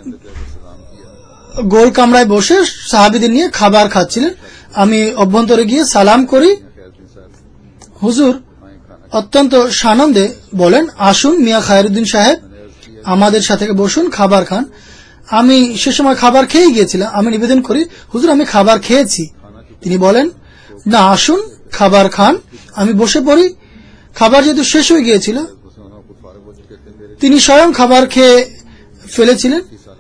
গোল কামরায় বসে সাহাবীদের নিয়ে খাবার খাচ্ছিলেন। আমি অভ্যন্তরে গিয়ে সালাম করি। হুজুর অত্যন্ত সানন্দে বলেন, আসুন মিয়া খায়রউদ্দিন সাহেব, আমাদের সাথে বসুন, খাবার খান। আমি সে সময় খাবার খেয়ে গিয়েছিলাম। আমি নিবেদন করি, হুজুর আমি খাবার খেয়েছি। তিনি বলেন, না আসুন খাবার খান। আমি বসে পড়ি। খাবার যেহেতু শেষ হয়ে গিয়েছিল, তিনি স্বয়ং খাবার খেয়ে ফেলেছিলেন,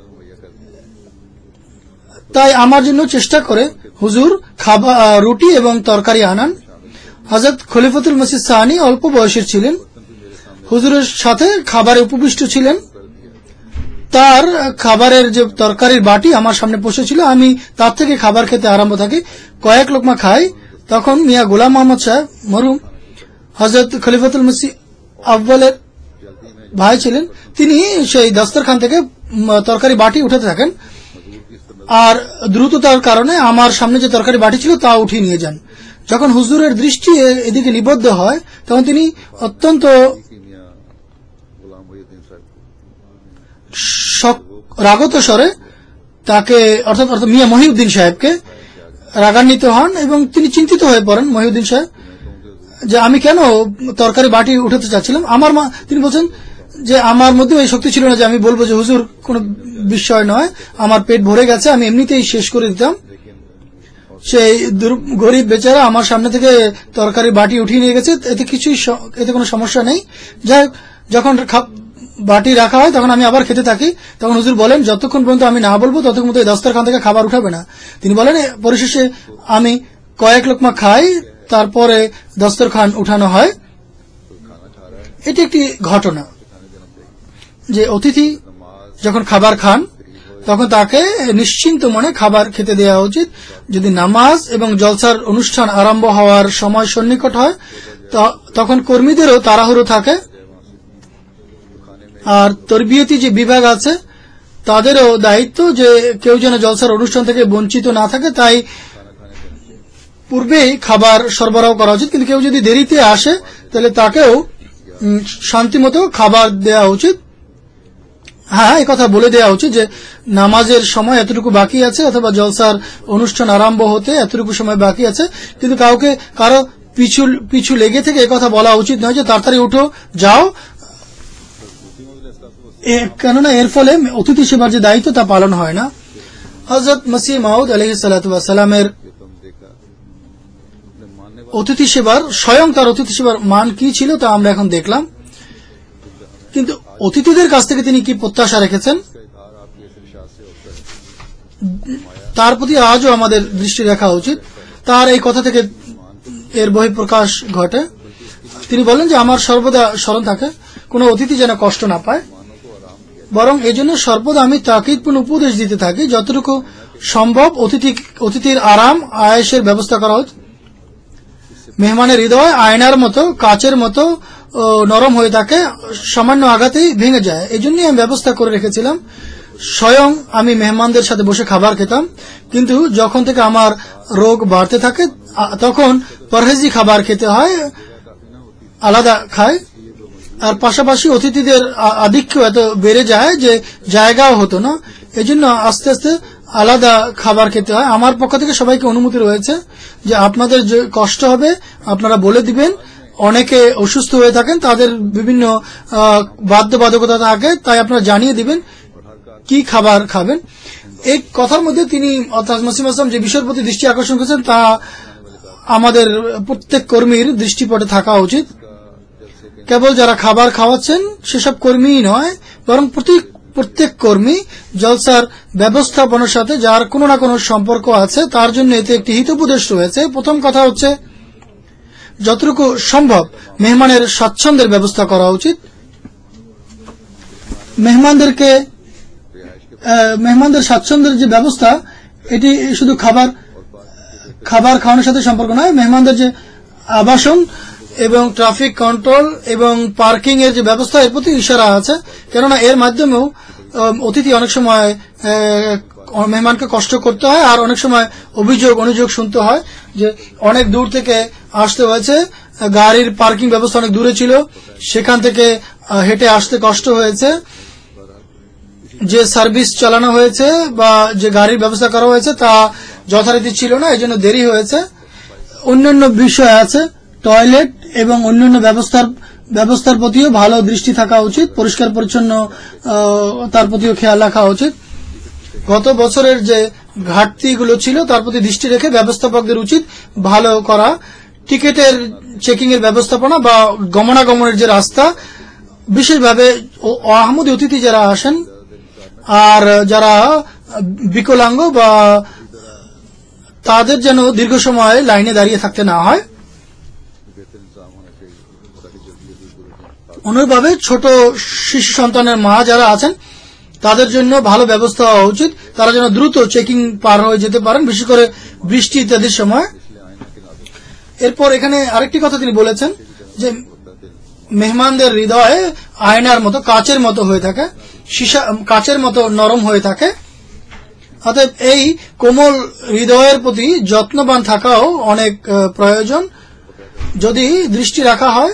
তাই আমার জন্য চেষ্টা করে হুজুর খাবার রুটি এবং তরকারি আনান। হযরত খলিফাতুল মসিহ সানি অল্প বয়সের ছিলেন, হুজুরের সাথে খাবারে উপবিষ্ট ছিলেন। তার খাবারের যে তরকারির বাটি আমার সামনে বসেছিল, আমি তার থেকে খাবার খেতে আরম্ভ থাকি। কয়েক লোকমা খাই, তখন মিয়া গোলাম মোহাম্মদ সাহেব মরহুম হযরত খলিফাতুল মসিহ আউয়ালের ভাই ছিলেন, তিনি সেই দস্তরখান থেকে তরকারি বাটি উঠাতে থাকেন আর দ্রুততার কারণে আমার সামনে যে তরকারি বাটি ছিল তা উঠিয়ে নিয়ে যান। যখন হুজুরের দৃষ্টি এদিকে নিবদ্ধ হয় তখন তিনি অত্যন্ত রাগত স্বরে তাকে অর্থাৎ মিয়া মহিউদ্দিন সাহেবকে রাগান্বিত হন এবং তিনি চিন্তিত হয়ে পড়েন। মহিউদ্দিন সাহেব যে আমি কেন তরকারি বাটি উঠাতে চাচ্ছিলাম, তিনি বলছেন যে আমার মধ্যে এই শক্তি ছিল না যে আমি বলবো যে হুজুর কোনো বিষয় নয়, আমার পেট ভরে গেছে, আমি এমনিতেই শেষ করে দিতাম। সেই গরিব বেচারা আমার সামনে থেকে তরকারি বাটি উঠিয়ে নিয়ে গেছে, এতে কোনো সমস্যা নেই। যাই হোক, যখন বাটি রাখা হয় তখন আমি আবার খেতে থাকি। তখন হুজুর বলেন, যতক্ষণ পর্যন্ত আমি না বলবো ততক্ষণ পর্যন্ত এই দস্তরখান থেকে খাবার উঠাবে না। তিনি বলেন, পরিশেষে আমি কয়েক লোকমা খাই, তারপরে দস্তরখান উঠানো হয়। এটি একটি ঘটনা যে অতিথি যখন খাবার খান তখন তাকে নিশ্চিন্ত মনে খাবার খেতে দেওয়া উচিত। যদি নামাজ এবং জলসার অনুষ্ঠান আরম্ভ হওয়ার সময় সন্নিকট হয় তখন কর্মীদেরও তাড়াহুড়ো থাকে। আর তরবিয়তি যে বিভাগ আছে তাদেরও দায়িত্ব যে কেউ যেন জলসার অনুষ্ঠান থেকে বঞ্চিত না থাকে, তাই পূর্বেই খাবার সরবরাহ করা উচিত। কিন্তু কেউ যদি দেরিতে আসে তাহলে তাকেও শান্তিমতো খাবার দেওয়া উচিত। হ্যাঁ, এই কথা বলে দেওয়া উচিত যে নামাজের সময় এতটুকু বাকি আছে অথবা জলসার অনুষ্ঠান আরম্ভ হতে এতটুকু সময় বাকি আছে, কিন্তু কারো পিছু লেগে থেকে কথা বলা উচিত নয় যে তাড়াতাড়ি উঠো যাও, কেননা এর ফলে অতিথি সেবার যে দায়িত্ব তা পালন হয় না। হযরত মসিহ মাউদ আলাইহিস সালাতু ওয়াস সালামের অতিথি সেবার স্বয়ং তার অতিথি সেবার মান কি ছিল তা আমরা এখন দেখলাম, কিন্তু অতিথিদের কাছ থেকে তিনি কি প্রত্যাশা রেখেছেন তার প্রতি আজও আমাদের দৃষ্টি রাখা উচিত। তার এই কথা থেকে এর বহিঃপ্রকাশ ঘটে। তিনি বলেন যে আমার সর্বদা স্মরণ থাকে কোনো অতিথি যেন কষ্ট না পায়, বরং এই জন্য সর্বদা আমি তাকিদপূর্ণ উপদেশ দিতে থাকি যতটুকু সম্ভব অতিথির আরাম আয়েশের ব্যবস্থা করা উচিত। মেহমানের হৃদয় আয়নার মতো কাচের মতো নরম হয়ে থাকে, সামান্য আঘাতেই ভেঙে যায়। এই জন্যই আমি ব্যবস্থা করে রেখেছিলাম। স্বয়ং আমি মেহমানদের সাথে বসে খাবার খেতাম, কিন্তু যখন থেকে আমার রোগ বাড়তে থাকে তখন পরহেজি খাবার খেতে হয়, আলাদা খায়। আর পাশাপাশি অতিথিদের আধিক্য এত বেড়ে যায় যে জায়গাও হতো না। এই জন্য আস্তে আস্তে আলাদা খাবার খেতে হয়। আমার পক্ষ থেকে সবাইকে অনুমতি রয়েছে যে আপনাদের যে কষ্ট হবে আপনারা বলে দিবেন। অনেকে অসুস্থ হয়ে থাকেন, তাদের বিভিন্ন বাধ্যবাধকতা থাকে, তাই আপনারা জানিয়ে দিবেন কি খাবার খাবেন। এই কথার মধ্যে তিনি অর্থাৎ মসিহ আসলাম যে বিষয়ের প্রতি দৃষ্টি আকর্ষণ করেছেন তা আমাদের প্রত্যেক কর্মীর দৃষ্টিপটে থাকা উচিত। কেবল যারা খাবার খাওয়াচ্ছেন সেসব কর্মীই নয়, বরং প্রত্যেক কর্মী জলসার ব্যবস্থাপনার সাথে যার কোনো না কোনো সম্পর্ক আছে তার জন্য এতে একটি হিতোপদেশ রয়েছে। প্রথম কথা হচ্ছে যতটুকু সম্ভব মেহমানের স্বাচ্ছন্দ্যের ব্যবস্থা করা উচিত। মেহমানদের স্বাচ্ছন্দ্যের যে ব্যবস্থা এটি শুধু খাবার খাওয়ানোর সাথে সম্পর্ক নয়, মেহমানদের যে আবাসন এবং ট্রাফিক কন্ট্রোল এবং পার্কিং এর যে ব্যবস্থা এর প্রতি ইশারা আছে। কেননা এর মাধ্যমেও অতিথি অনেক সময় মেহমানকে কষ্ট করতে হয়, আর অনেক সময় অনুযোগ শুনতে হয় যে অনেক দূর থেকে আসতে হয়েছে, গাড়ির পার্কিং ব্যবস্থা অনেক দূরে ছিল, সেখান থেকে হেঁটে আসতে কষ্ট হয়েছে, যে সার্ভিস চালানো হয়েছে বা যে গাড়ির ব্যবস্থা করা হয়েছে তা যথারীতি ছিল না, এই জন্য দেরি হয়েছে। অন্যান্য বিষয় আছে, টয়লেট এবং অন্যান্য ব্যবস্থার প্রতিও ভালো দৃষ্টি থাকা উচিত, পরিষ্কার পরিচ্ছন্ন তার প্রতিও খেয়াল রাখা উচিত। গত বছরের যে ঘাটতিগুলো ছিল তার প্রতি দৃষ্টি রেখে ব্যবস্থাপকদের উচিত ভালো করা। টিকেটের চেকিং এর ব্যবস্থাপনা বা গমনাগমনের যে রাস্তা, বিশেষভাবে আহমদী অতিথি যারা আসেন আর যারা বিকলাঙ্গ বা তাদের যেন দীর্ঘ সময় লাইনে দাঁড়িয়ে থাকতে না হয়। অনুরূপভাবে ছোট শিশু সন্তানের মা যারা আছেন তাদের জন্য ভালো ব্যবস্থা হওয়া উচিত, তারা যেন দ্রুত চেকিং পার হয়ে যেতে পারেন, বিশেষ করে বৃষ্টি ইত্যাদির সময়। এরপর এখানে আরেকটি কথা তিনি বলেছেন যে মেহমানদের হৃদয় আয়নার মতো, কাচের মতো হয়ে থাকে, কাচের মতো নরম হয়ে থাকে। অতএব এই কোমল হৃদয়ের প্রতি যত্নবান থাকাও অনেক প্রয়োজন। যদি দৃষ্টি রাখা হয়,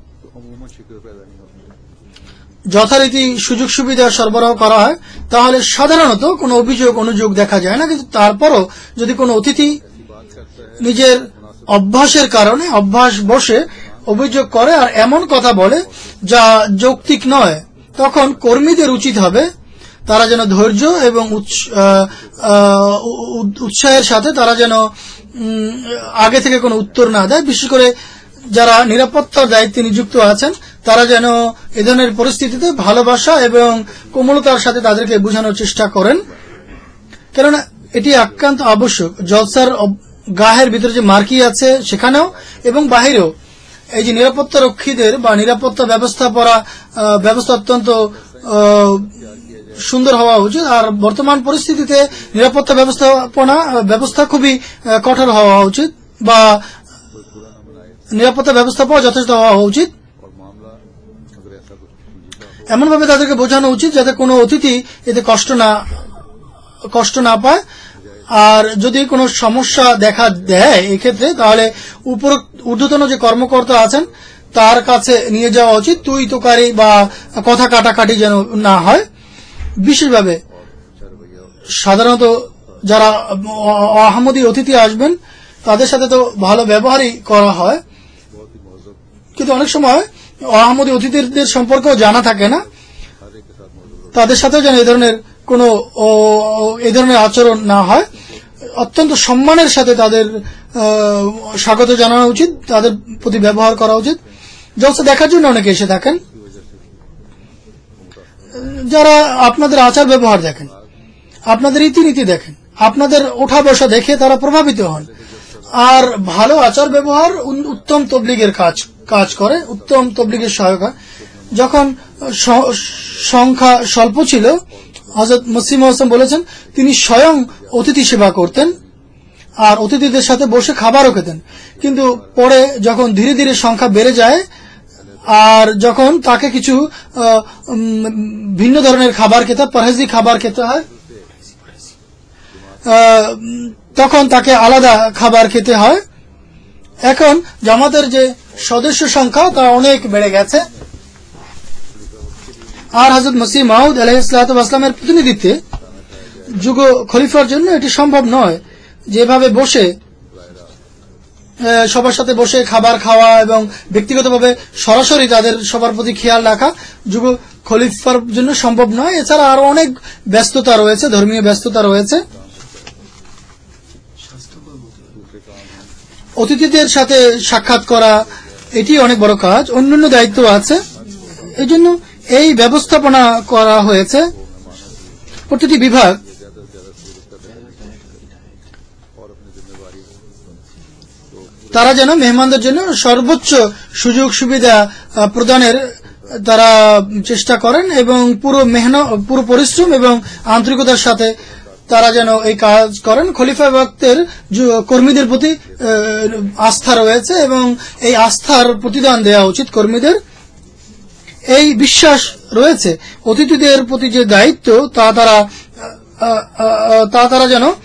যথারীতি সুযোগ সুবিধা সরবরাহ করা হয়, তাহলে সাধারণত কোনো অনুযোগ দেখা যায় না। কিন্তু তারপরও যদি কোনো অতিথি নিজের অভ্যাসের কারণে অভ্যাস বসে অভিযোগ করে আর এমন কথা বলে যা যৌক্তিক নয়, তখন কর্মীদের উচিত হবে তারা যেন ধৈর্য এবং উৎসাহের সাথে তারা যেন আগে থেকে কোনো উত্তর না দেয়। বিশেষ করে যারা নিরাপত্তার দায়িত্বে নিযুক্ত আছেন তারা যেন এ ধরনের পরিস্থিতিতে ভালোবাসা এবং কোমলতার সাথে তাদেরকে বোঝানোর চেষ্টা করেন, কেননা এটি একান্ত আবশ্যক। জলসার গাহের ভিতরে যে মার্কি আছে সেখানেও এবং বাহিরেও এই যে নিরাপত্তা রক্ষীদের বা নিরাপত্তা ব্যবস্থা অত্যন্ত সুন্দর হওয়া উচিত। আর বর্তমান পরিস্থিতিতে নিরাপত্তা ব্যবস্থা খুবই কঠোর হওয়া উচিত বা নিরাপত্তা ব্যবস্থাপনা যথেষ্ট হওয়া উচিত। এমনভাবে তাদেরকে বোঝানো উচিত যাতে কোনো অতিথি এতে কষ্ট না পায়। আর যদি কোনো সমস্যা দেখা দেয় এক্ষেত্রে, তাহলে ঊর্ধ্বতন যে কর্মকর্তা আছেন তার কাছে নিয়ে যাওয়া উচিত। তুই তোকারি বা কথা কাটাকাটি যেন না হয়। বিশেষভাবে সাধারণত যারা আহমদী অতিথি আসবেন তাদের সাথে তো ভালো ব্যবহারই করা হয়, কিন্তু অনেক সময় আহমদী অতিথিদের সম্পর্কেও জানা থাকে না, তাদের সাথেও যেন এই ধরনের আচরণ না হয়। অত্যন্ত সম্মানের সাথে তাদের স্বাগত জানানো উচিত, তাদের প্রতি ব্যবহার করা উচিত। জলসা দেখার জন্য অনেকে এসে থাকেন, যারা আপনাদের আচার ব্যবহার দেখেন, আপনাদের রীতিনীতি দেখেন, আপনাদের ওঠা বসা দেখে তারা প্রভাবিত হন। আর ভালো আচার ব্যবহার উত্তম তবলিগের কাজ করে, উত্তম তবলিগের সহায়ক হয়। যখন সংখ্যা স্বল্প ছিল, হযরত মসিহ মাউদ বলেছেন তিনি স্বয়ং অতিথি সেবা করতেন আর অতিথিদের সাথে বসে খাবারও খেতেন। কিন্তু পরে যখন ধীরে ধীরে সংখ্যা বেড়ে যায় আর যখন তাকে কিছু ভিন্ন ধরনের খাবার খেতে, পরহেজি খাবার খেতে হয়, তখন তাকে আলাদা খাবার খেতে হয়। এখন জামাতের যে সদস্য সংখ্যা তা অনেক বেড়ে গেছে। আর হযরত মসিহ মাউদ আলাইহিস সালাতু ওয়াস সালামের প্রতিনিধিত্বে যুগ খলিফার জন্য এটি সম্ভব নয়। যেভাবে বসে সবার সাথে বসে খাবার খাওয়া এবং ব্যক্তিগতভাবে সরাসরি তাদের সবার প্রতি খেয়াল রাখা যুগ খলিফার জন্য সম্ভব নয়। এছাড়া আরো অনেক ব্যস্ততা রয়েছে, ধর্মীয় ব্যস্ততা রয়েছে। অতিথিদের সাথে সাক্ষাৎ করা এটি অনেক বড় কাজ, অন্যান্য দায়িত্ব আছে। এই জন্য এই ব্যবস্থাপনা করা হয়েছে। প্রতিটি বিভাগ তারা যেন মেহমানদের জন্য সর্বোচ্চ সুযোগ সুবিধা প্রদানের তারা চেষ্টা করেন এবং পুরো পরিশ্রম এবং আন্তরিকতার সাথে তারা যেন এই কাজ করেন। খলিফা ভক্তের কর্মীদের প্রতি আস্থা রয়েছে এবং এই আস্থার প্রতিদান দেওয়া উচিত কর্মীদের। এই বিশ্বাস রয়েছে অতিথিদের প্রতি যে দায়িত্ব তা তারা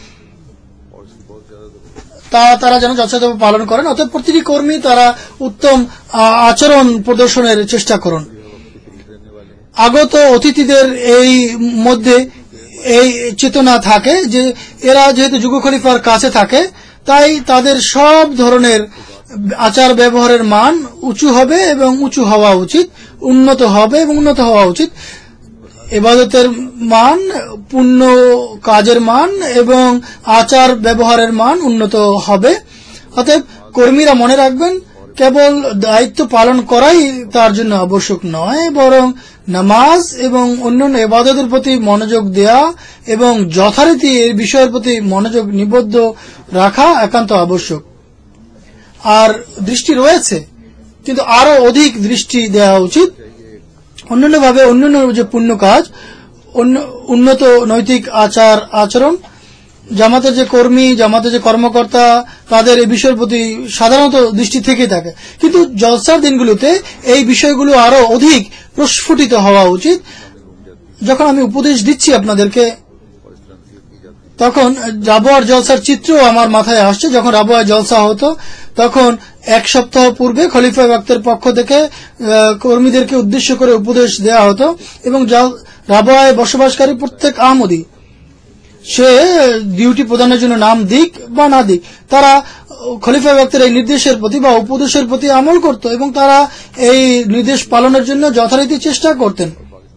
যেন যথাযথভাবে পালন করেন। অতএব প্রতিটি কর্মী তারা উত্তম আচরণ প্রদর্শনের চেষ্টা করুন। আগত অতিথিদের এই মধ্যে এই চেতনা থাকে যে এরা যেহেতু যুগ খলিফার কাছে থাকে, তাই তাদের সব ধরনের আচার ব্যবহারের মান উঁচু হবে এবং উঁচু হওয়া উচিত, উন্নত হবে এবং উন্নত হওয়া উচিত। ইবাদতের মান, পুণ্য কাজের মান এবং আচার ব্যবহারের মান উন্নত হবে। অতএব কর্মীরা মনে রাখবেন কেবল দায়িত্ব পালন করাই তার জন্য আবশ্যক নয়, বরং নামাজ এবং অন্যান্য ইবাদতের প্রতি মনোযোগ দেয়া এবং যথারীতি এই বিষয়ের প্রতি মনোযোগ নিবদ্ধ রাখা একান্ত আবশ্যক। আর দৃষ্টি রয়েছে, কিন্তু আরো অধিক দৃষ্টি দেওয়া উচিত। অন্যান্যভাবে অন্যান্য যে পুণ্য কাজ, উন্নত নৈতিক আচরণ, জামাতের যে কর্মী, জামাতের যে কর্মকর্তা, তাদের এই বিষয়ের প্রতি সাধারণত দৃষ্টি থেকে থাকে। কিন্তু জলসার দিনগুলোতে এই বিষয়গুলো আরো অধিক প্রস্ফুটিত হওয়া উচিত। যখন আমি উপদেশ দিচ্ছি আপনাদেরকে, তখন রাবোয়ার জলসার চিত্র আমার মাথায় আসছে। যখন রাবোয়ার জলসা হতো, তখন এক সপ্তাহ পূর্বে খলিফা ভক্তের পক্ষ থেকে কর্মীদেরকে উদ্দেশ্য করে উপদেশ দেওয়া হতো এবং রাবোয়ায় বসবাসকারী প্রত্যেক আহমদী, সে ডিউটি প্রদানের জন্য নাম দিক বা না দিক, তারা খলিফা ভক্তের এই নির্দেশের প্রতি বা উপদেশের প্রতি আমল করত এবং তারা এই নির্দেশ পালনের জন্য যথারীতি চেষ্টা করতেন।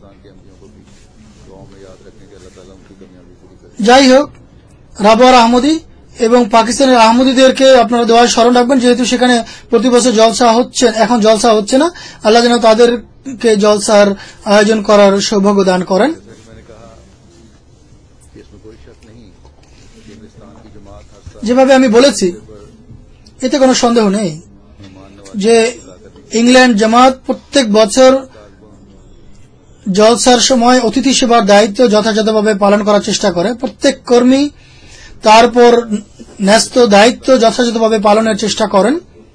যাই হোক, রাবোয়ার আহমদী এবং পাকিস্তানের আহমদীদেরকে আপনারা দোয়ায় স্মরণ রাখবেন, যেহেতু সেখানে প্রতি বছর জলসা হচ্ছে, এখন জলসা হচ্ছে না। আল্লাহ যেন তাদেরকে জলসার আয়োজন করার সৌভাগ্য দান করেন। যেভাবে আমি বলেছি, এতে কোনো সন্দেহ নেই যে ইংল্যান্ড জামাত প্রত্যেক বছর জলসার সময় অতিথি সেবার দায়িত্ব যথাযথভাবে পালন করার চেষ্টা করে। প্রত্যেক কর্মী তারপর ন্যস্ত দায়িত্ব যথাযথভাবে পালনের চেষ্টা করেন।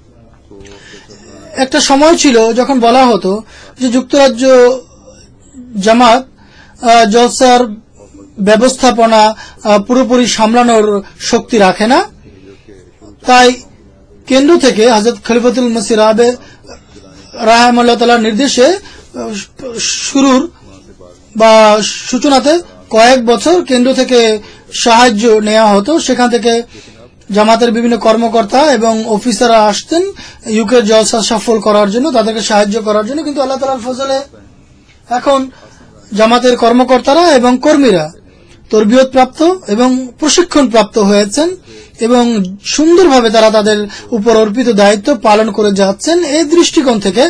একটা সময় ছিল যখন বলা হতো যে যুক্তরাজ্য জামাত জলসার ব্যবস্থাপনা পুরোপুরি সামলানোর শক্তি রাখে না, তাই কেন্দ্র থেকে হযরত খলিফাতুল মসিহ রাবে রাহিমাহুল্লাহ তাআলার নির্দেশে শুরুর বা সূচনাতে কয়েক বছর কেন্দ্র থেকে সাহায্য নেওয়া হতো। সেখান থেকে জামাতের বিভিন্ন কর্মকর্তা এবং অফিসাররা আসতেন ইউকের জলসা সফল করার জন্য, তাদেরকে সাহায্য করার জন্য। কিন্তু আল্লাহ তাআলার ফজলে এখন জামাতের কর্মকর্তারা এবং কর্মীরা তরবিয়ত প্রাপ্ত এবং প্রশিক্ষণ প্রাপ্ত হয়েছেন এবং সুন্দরভাবে তারা তাদের উপর অর্পিত দায়িত্ব পালন করে যাচ্ছেন। এই দৃষ্টিকোণ থেকে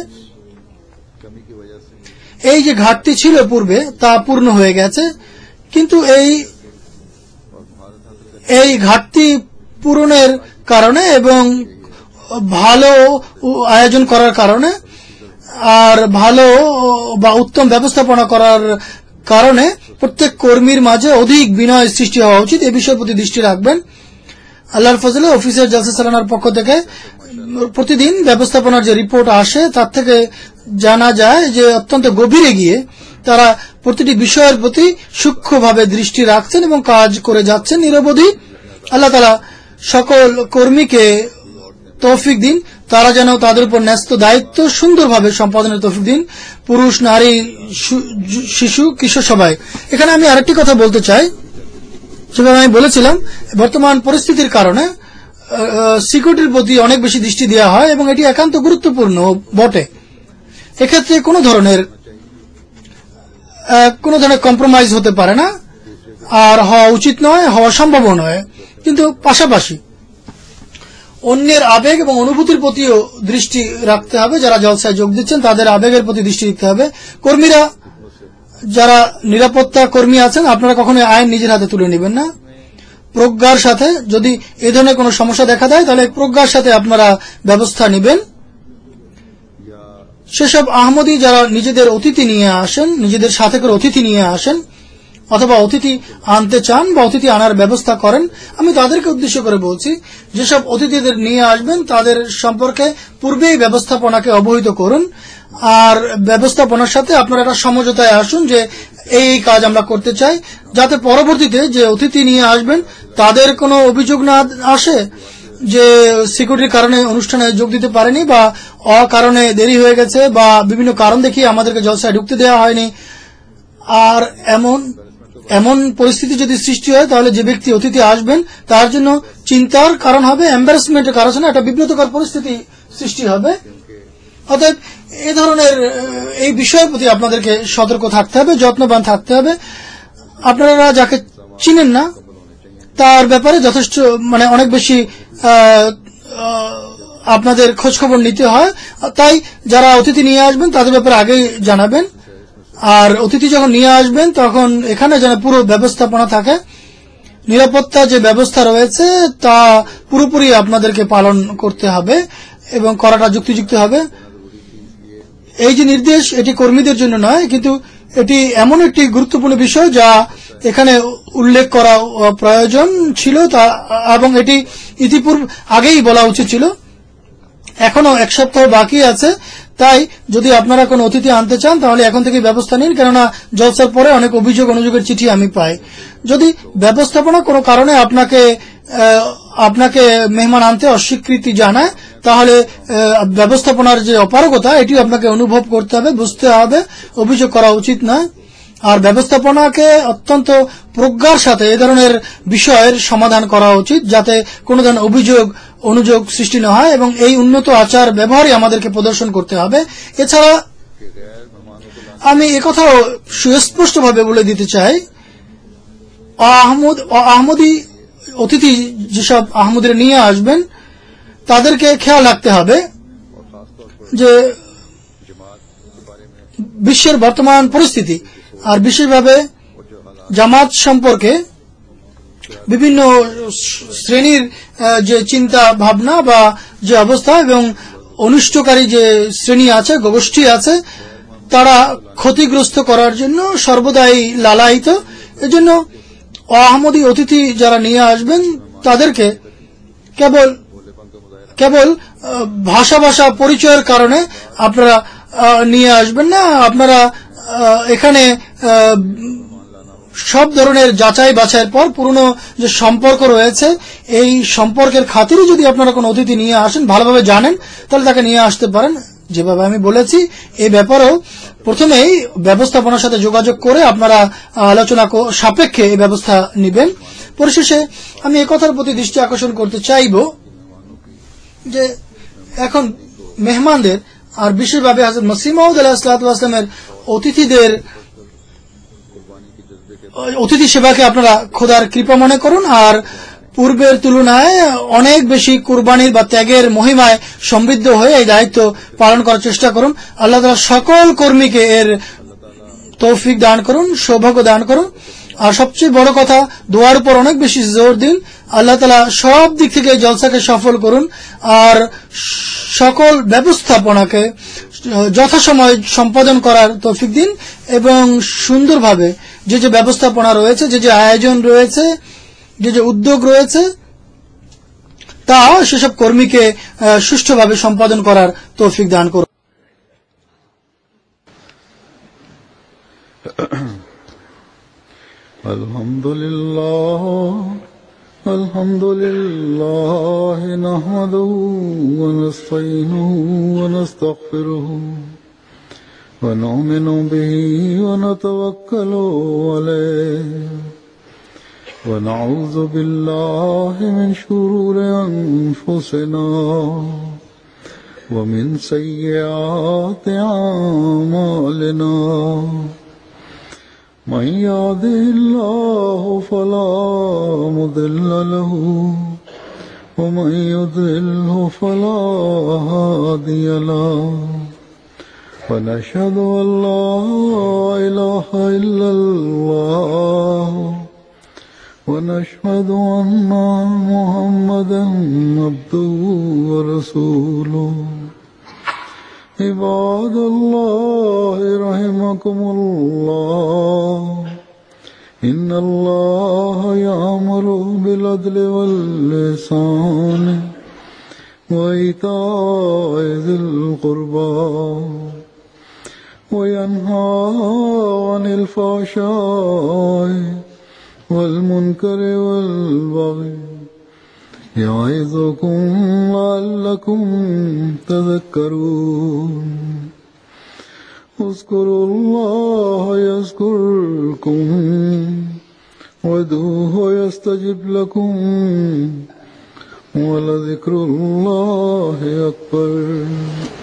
এই যে ঘাটতি ছিল পূর্বে, তা পূর্ণ হয়ে গেছে। কিন্তু এই ঘাটতি পূরণের কারণে এবং ভালো আয়োজন করার কারণে আর ভালো বা উত্তম ব্যবস্থাপনা করার কারণে প্রত্যেক কর্মীর মাঝে অধিক বিনয় সৃষ্টি হওয়া উচিত। এই বিষয়ের প্রতি দৃষ্টি রাখবেন। আল্লাহর ফজলে অফিসের জলসা চালানোর পক্ষ থেকে প্রতিদিন ব্যবস্থাপনার যে রিপোর্ট আসে, তার থেকে জানা যায় যে অত্যন্ত গভীরে গিয়ে তারা প্রতিটি বিষয়ের প্রতি সূক্ষ্মভাবে দৃষ্টি রাখছেন এবং কাজ করে যাচ্ছেন নিরবধি। আল্লাহ তাআলা সকল কর্মীকে তৌফিক দিন, তারা যেন তাদের উপর ন্যস্ত দায়িত্ব সুন্দরভাবে সম্পাদনের তৌফিক দিন, পুরুষ, নারী, শিশু, কিশোর সবাই। এখানে আমি আরেকটি কথা বলতে চাই যেভাবে আমি বলেছিলাম, বর্তমান পরিস্থিতির কারণে সিকিউরিটির প্রতি অনেক বেশি দৃষ্টি দেওয়া হয় এবং এটি একান্ত গুরুত্বপূর্ণ বটে। এক্ষেত্রে কোনো ধরনের কম্প্রোমাইজ হতে পারে না, আর হওয়া উচিত নয়, হওয়া সম্ভব নয়। কিন্তু পাশাপাশি অন্যের আবেগ এবং অনুভূতির প্রতিও দৃষ্টি রাখতে হবে। যারা জলসায় যোগ দিচ্ছেন তাদের আবেগের প্রতি দৃষ্টি দিতে হবে। কর্মীরা, যারা নিরাপত্তা কর্মী আছেন, আপনারা কখনো আইন নিজের হাতে তুলে নেবেন না। প্রজ্ঞার সাথে যদি এ ধরনের কোনো সমস্যা দেখা দেয় তাহলে প্রজ্ঞার সাথে আপনারা ব্যবস্থা নেবেন। সেসব আহমদী যারা নিজেদের অতিথি নিয়ে আসেন, নিজেদের সাথে করে অতিথি নিয়ে আসেন অথবা অতিথি আনতে চান বা অতিথি আনার ব্যবস্থা করেন, আমি তাদেরকে উদ্দেশ্য করে বলছি, যেসব অতিথিদের নিয়ে আসবেন তাদের সম্পর্কে পূর্বেই ব্যবস্থাপনাকে অবহিত করুন। আর ব্যবস্থাপনার সাথে আপনারা একটা সমঝোতায় আসুন যে এই কাজ আমরা করতে চাই, যাতে পরবর্তীতে যে অতিথি নিয়ে আসবেন তাদের কোনো অভিযোগ না আসে যে সিকিউরিটির কারণে অনুষ্ঠানে যোগ দিতে পারেনি বা অকারণে দেরি হয়ে গেছে বা বিভিন্ন কারণ দেখিয়ে আমাদেরকে জলসায় ঢুকতে দেওয়া হয়নি। আর এমন পরিস্থিতি যদি সৃষ্টি হয় তাহলে যে ব্যক্তি অতিথি আসবেন তার জন্য চিন্তার কারণ হবে, এম্বারাসমেন্টের কারণ হবে, একটা বিব্রতকর পরিস্থিতি সৃষ্টি হবে। অতএব এই ধরনের এই বিষয়ের প্রতি আপনাদেরকে সতর্ক থাকতে হবে, যত্নবান থাকতে হবে। আপনারা যাকে চিনেন না তার ব্যাপারে যথেষ্ট অনেক বেশি আপনাদের খোঁজখবর নিতে হয়। তাই যারা অতিথি নিয়ে আসবেন তাদের ব্যাপারে আগেই জানাবেন। আর অতিথি যখন নিয়ে আসবেন তখন এখানে যেন পুরো ব্যবস্থাপনা থাকে, নিরাপত্তা যে ব্যবস্থা রয়েছে তা পুরোপুরি আপনাদেরকে পালন করতে হবে এবং করাটা যুক্তিযুক্ত হবে। এই যে নির্দেশ, এটি কর্মীদের জন্য নয়, কিন্তু এটি এমন একটি গুরুত্বপূর্ণ বিষয় যা এখানে উল্লেখ করা প্রয়োজন ছিল এবং এটি ইতিপূর্বে আগেই বলা উচিত ছিল। এখনো এক সপ্তাহ বাকি আছে, তাই যদি আপনারা কোনো অতিথি আনতে চান তাহলে এখন থেকে ব্যবস্থা নিন, কেননা জলসার পরে অনেক অনুযোগের চিঠি আমি পাই। যদি ব্যবস্থাপনা কোনো কারণে আপনাকে মেহমান আনতে অস্বীকৃতি জানায় তাহলে ব্যবস্থাপনার যে অপারগতা এটি আপনাকে অনুভব করতে হবে, বুঝতে হবে, অভিযোগ করা উচিত নয়। আর ব্যবস্থাপনাকে অত্যন্ত প্রজ্ঞার সাথে এ ধরনের বিষয়ের সমাধান করা উচিত, যাতে কোনো ধরনের অনুযোগ সৃষ্টি না হয় এবং এই উন্নত আচার ব্যবহারই আমাদেরকে প্রদর্শন করতে হবে। এছাড়া আমি একথাও সুস্পষ্টভাবে বলে দিতে চাই, আহমদী অতিথি যেসব আহমদীরা নিয়ে আসবেন তাদেরকে খেয়াল রাখতে হবে যে বিশ্বের বর্তমান পরিস্থিতি আর বিশেষভাবে জামাত সম্পর্কে বিভিন্ন শ্রেণীর যে চিন্তা ভাবনা বা যে অবস্থা এবং অনিষ্টকারী যে শ্রেণী আছে, গোষ্ঠী আছে, তারা ক্ষতিগ্রস্ত করার জন্য সর্বদাই লালায়িত। এজন্য আহমদী অতিথি যারা নিয়ে আসবেন তাদেরকে কেবল ভাষা পরিচয়ের কারণে আপনারা নিয়ে আসবেন না। আপনারা এখানে সব ধরনের যাচাই বাছাইয়ের পর পুরনো যে সম্পর্ক রয়েছে এই সম্পর্কের খাতিরে যদি আপনারা কোনো অতিথি নিয়ে আসেন, ভালোভাবে জানেন, তাহলে তাকে নিয়ে আসতে পারেন। যেভাবে আমি বলেছি এই ব্যাপারেও প্রথমেই ব্যবস্থাপনার সাথে যোগাযোগ করে আপনারা আলোচনা সাপেক্ষে এই ব্যবস্থা নেবেন। পরিশেষে আমি একথার প্রতি দৃষ্টি আকর্ষণ করতে চাইব যে এখন মেহমানদের আর বিশেষভাবে হযরত মসিহ মাউদ আলাইহিস সালাতু ওয়াস সালামের অতিথি সেবাকে আপনারা খোদার কৃপা মনে করুন আর পূর্বের তুলনায় অনেক বেশি কুরবানির বা ত্যাগের মহিমায় সমৃদ্ধ হয়ে এই দায়িত্ব পালন করার চেষ্টা করুন। আল্লাহ তাআলা সকল কর্মীকে এর তৌফিক দান করুন, সৌভাগ্য দান করুন। আর সবচেয়ে বড় কথা, দোয়ার উপর অনেক বেশি জোর দিন। আল্লাহ তাআলা সব দিক থেকে জলসাকে সফল করুন আর সকল ব্যবস্থাপনাকে যথাসময়ে সম্পাদন করার তৌফিক দিন এবং সুন্দরভাবে যে ব্যবস্থাপনা রয়েছে, যে আয়োজন রয়েছে, যে উদ্যোগ রয়েছে, তা সেসব কর্মীকে সুষ্ঠুভাবে সম্পাদন করার তৌফিক দান করুন। আলহামদুলিল্লাহ নাহমাদুহু ওয়া নাস্তাঈনুহু ওয়া নাস্তাগফিরুহু ওয়া নু'মিনু বিহি ওয়া নাতাওয়াক্কালু আলাইহি ونعوذ بالله من شرور أنفسنا ومن سيئات أعمالنا من يهده الله فلا مضل له ومن يضلله فلا هادي له ونشهد أن لا إله إلا الله ونشهد أن محمدا عبده ورسوله عباد الله رحمكم الله إن الله يأمر بالعدل والإحسان وإيتاء ذي القربى وينهى عن الفحشاء والمنكر والبغي يعظكم لعلكم تذكرون اذكروا الله يذكركم وادعوه يستجب لكم ولذكر الله أكبر